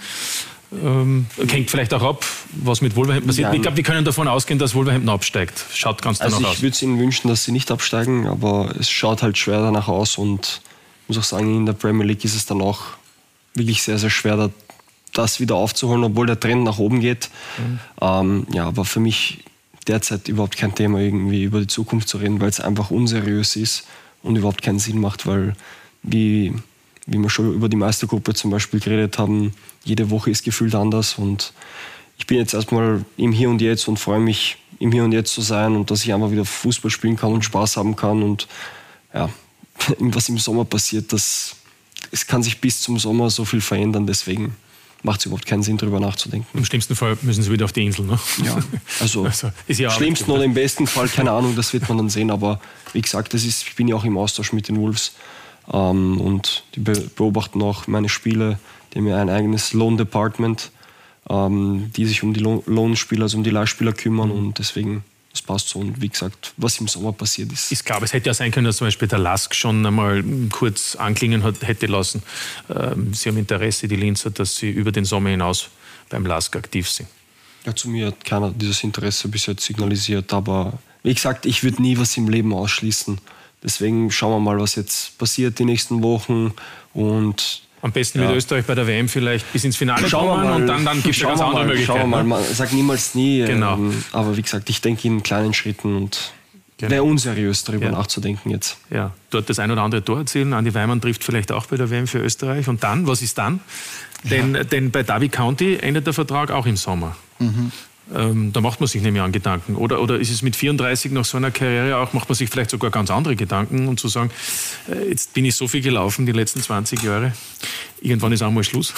Hängt vielleicht auch ab, was mit Wolverhampton passiert. Nein. Ich glaube, wir können davon ausgehen, dass Wolverhampton absteigt. Schaut ganz danach aus. Ich würde es Ihnen wünschen, dass sie nicht absteigen, aber es schaut halt schwer danach aus und ich muss auch sagen, in der Premier League ist es dann auch wirklich sehr, sehr schwer, das wieder aufzuholen, obwohl der Trend nach oben geht. Aber für mich derzeit überhaupt kein Thema, irgendwie über die Zukunft zu reden, weil es einfach unseriös ist und überhaupt keinen Sinn macht, weil wie wir schon über die Meistergruppe zum Beispiel geredet haben, jede Woche ist gefühlt anders und ich bin jetzt erstmal im Hier und Jetzt und freue mich, im Hier und Jetzt zu sein und dass ich einfach wieder Fußball spielen kann und Spaß haben kann und ja, was im Sommer passiert, es kann sich bis zum Sommer so viel verändern, deswegen macht es überhaupt keinen Sinn, darüber nachzudenken. Im schlimmsten Fall müssen Sie wieder auf die Insel, ne? Ja, also ist ja schlimmsten oder im besten Fall, keine Ahnung, das wird man dann sehen, aber wie gesagt, ich bin ja auch im Austausch mit den Wolves und die beobachten auch meine Spiele, die haben ja ein eigenes Loan-Department, die sich um die Lohnspieler, also um die Leihspieler kümmern und deswegen, das passt so. Und wie gesagt, was im Sommer passiert ist. Ist klar, aber es hätte ja sein können, dass zum Beispiel der Lask schon einmal kurz anklingen hätte lassen. Sie haben Interesse, die Linzer, dass Sie über den Sommer hinaus beim Lask aktiv sind. Ja, zu mir hat keiner dieses Interesse bis jetzt signalisiert, aber wie gesagt, ich würde nie was im Leben ausschließen. Deswegen schauen wir mal, was jetzt passiert die nächsten Wochen und am besten mit Österreich bei der WM vielleicht bis ins Finale kommen und dann gibt es ganz andere Möglichkeiten. Schauen wir mal, man sagt niemals nie. Genau. Aber wie gesagt, ich denke in kleinen Schritten und wäre unseriös, darüber nachzudenken jetzt. Ja, dort das ein oder andere Tor erzielen. Andi Weimann trifft vielleicht auch bei der WM für Österreich. Und dann, was ist dann? Denn bei Derby County endet der Vertrag auch im Sommer. Mhm. Da macht man sich nämlich an Gedanken. Oder ist es mit 34 nach so einer Karriere auch, macht man sich vielleicht sogar ganz andere Gedanken und zu sagen, jetzt bin ich so viel gelaufen die letzten 20 Jahre, irgendwann ist auch mal Schluss?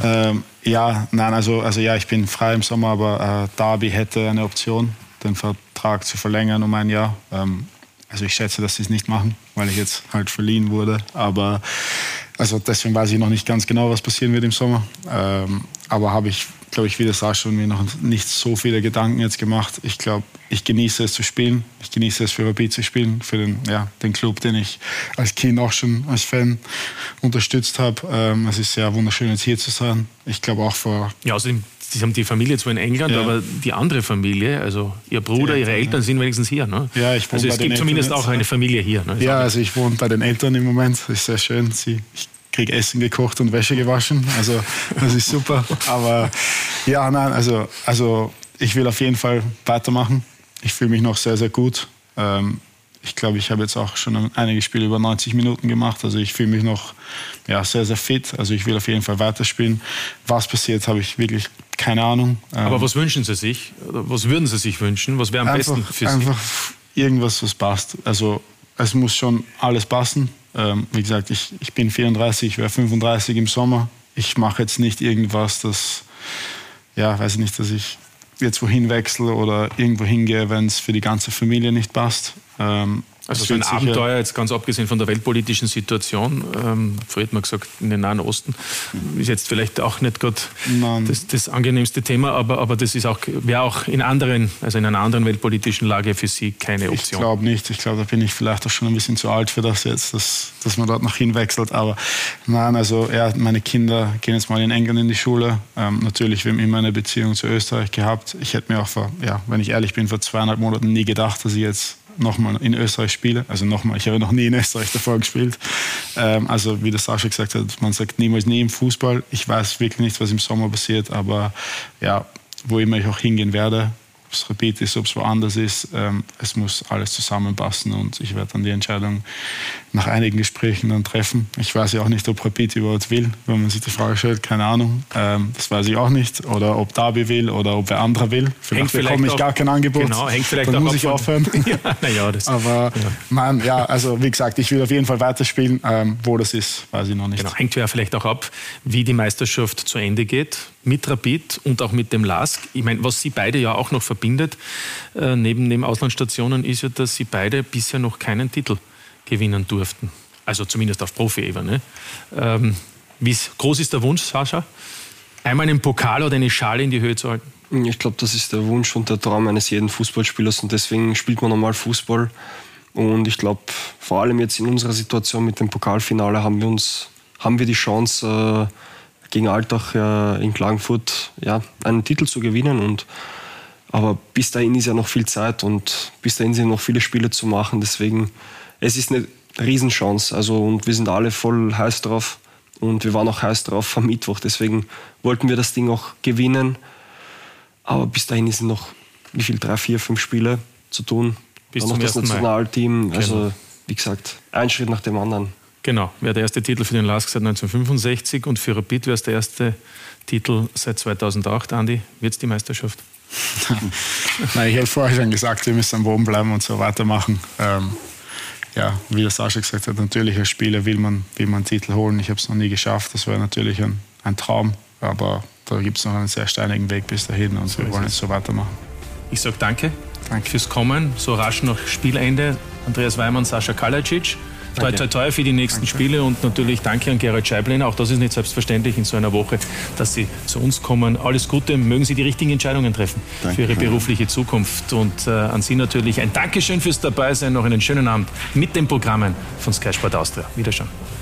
Ich bin frei im Sommer, aber Derby hätte eine Option, den Vertrag zu verlängern um ein Jahr. Also ich schätze, dass sie es nicht machen, weil ich jetzt halt verliehen wurde. Aber deswegen weiß ich noch nicht ganz genau, was passieren wird im Sommer. Aber habe ich, glaube ich, wie das Sascha und mir noch nicht so viele Gedanken jetzt gemacht. Ich glaube, ich genieße es zu spielen. Ich genieße es für Rapid zu spielen, für den Club, den ich als Kind auch schon als Fan unterstützt habe. Es ist sehr wunderschön, jetzt hier zu sein. Ich glaube auch außerdem, Sie haben die Familie zwar in England, aber die andere Familie, also Ihr Bruder, Ihre Eltern sind wenigstens hier, ne? Ja, ich wohne also es gibt zumindest auch eine Familie hier. Ne? Ja, also ich wohne bei den Eltern im Moment. Das ist sehr schön. Ich kriege Essen gekocht und Wäsche gewaschen. Also das ist super. Aber ja, nein, also ich will auf jeden Fall weitermachen. Ich fühle mich noch sehr, sehr gut. Ich glaube, ich habe jetzt auch schon einige Spiele über 90 Minuten gemacht. Also ich fühle mich noch sehr, sehr fit. Also ich will auf jeden Fall weiterspielen. Was passiert, habe ich wirklich keine Ahnung. Aber was wünschen Sie sich? Was würden Sie sich wünschen? Was wäre am besten für Sie? Einfach irgendwas, was passt. Also es muss schon alles passen. Wie gesagt, ich bin 34, ich wäre 35 im Sommer. Ich mache jetzt nicht irgendwas, dass ich jetzt wohin wechsle oder irgendwo hingehe, wenn es für die ganze Familie nicht passt. Also so ein Abenteuer, jetzt ganz abgesehen von der weltpolitischen Situation, früher hat man gesagt, in den Nahen Osten, ist jetzt vielleicht auch nicht gerade das angenehmste Thema, aber das wäre auch in einer anderen weltpolitischen Lage für Sie keine Option. Ich glaube nicht. Ich glaube, da bin ich vielleicht auch schon ein bisschen zu alt für das jetzt, dass man dort noch hinwechselt. Aber nein, meine Kinder gehen jetzt mal in England in die Schule. Natürlich, wir haben immer eine Beziehung zu Österreich gehabt. Ich hätte mir auch wenn ich ehrlich bin, vor 2,5 Monaten nie gedacht, dass ich jetzt nochmal in Österreich spiele. Ich habe noch nie in Österreich davor gespielt. Wie der Sascha gesagt hat, man sagt niemals nie im Fußball. Ich weiß wirklich nicht, was im Sommer passiert, aber wo immer ich auch hingehen werde, ob es Rapid ist, ob es woanders ist, es muss alles zusammenpassen und ich werde dann die Entscheidung nach einigen Gesprächen dann treffen. Ich weiß ja auch nicht, ob Rapid überhaupt will, wenn man sich die Frage stellt, keine Ahnung. Das weiß ich auch nicht. Oder ob Derby will oder ob wer anderer will. Vielleicht bekomme ich gar kein Angebot. Genau, hängt vielleicht dann auch muss ich aufhören. Wie gesagt, ich will auf jeden Fall weiterspielen. Wo das ist, weiß ich noch nicht. Genau, hängt ja vielleicht auch ab, wie die Meisterschaft zu Ende geht. Mit Rapid und auch mit dem LASK. Ich meine, was Sie beide ja auch noch verbindet, neben Auslandsstationen, ist ja, dass Sie beide bisher noch keinen Titel gewinnen durften. Also zumindest auf Profi-Ebene. Wie groß ist der Wunsch, Sascha? Einmal einen Pokal oder eine Schale in die Höhe zu halten? Ich glaube, das ist der Wunsch und der Traum eines jeden Fußballspielers und deswegen spielt man normal Fußball. Und ich glaube, vor allem jetzt in unserer Situation mit dem Pokalfinale haben wir die Chance, gegen Altach in Klagenfurt einen Titel zu gewinnen. Aber bis dahin ist ja noch viel Zeit und bis dahin sind noch viele Spiele zu machen. Deswegen, es ist eine Riesenchance. Und wir sind alle voll heiß drauf und wir waren auch heiß drauf am Mittwoch. Deswegen wollten wir das Ding auch gewinnen. Aber bis dahin ist noch wie viel, 3, 4, 5 Spiele zu tun. Bis dann zum noch das ersten Mal. Nationalteam. Also, Genau. wie gesagt, ein Schritt nach dem anderen. Genau, wäre der erste Titel für den LASK seit 1965 und für Rapid wäre es der erste Titel seit 2008. Andi, wird es die Meisterschaft? Nein, ich habe vorher schon gesagt, wir müssen am Boden bleiben und so weitermachen. Ja, wie der Sascha gesagt hat, natürlich als Spieler will man einen Titel holen. Ich habe es noch nie geschafft, das wäre natürlich ein Traum, aber da gibt es noch einen sehr steinigen Weg bis dahin und so wir wollen jetzt so weitermachen. Ich sage danke fürs Kommen, so rasch nach Spielende. Andreas Weimann, Sascha Kalajdzic. Toi, toi, toi für die nächsten Spiele und natürlich danke an Gerald Scheiblein. Auch das ist nicht selbstverständlich in so einer Woche, dass Sie zu uns kommen. Alles Gute, mögen Sie die richtigen Entscheidungen treffen für Ihre berufliche Zukunft. Und an Sie natürlich ein Dankeschön fürs Dabeisein. Noch einen schönen Abend mit den Programmen von Sky Sport Austria. Wiederschauen.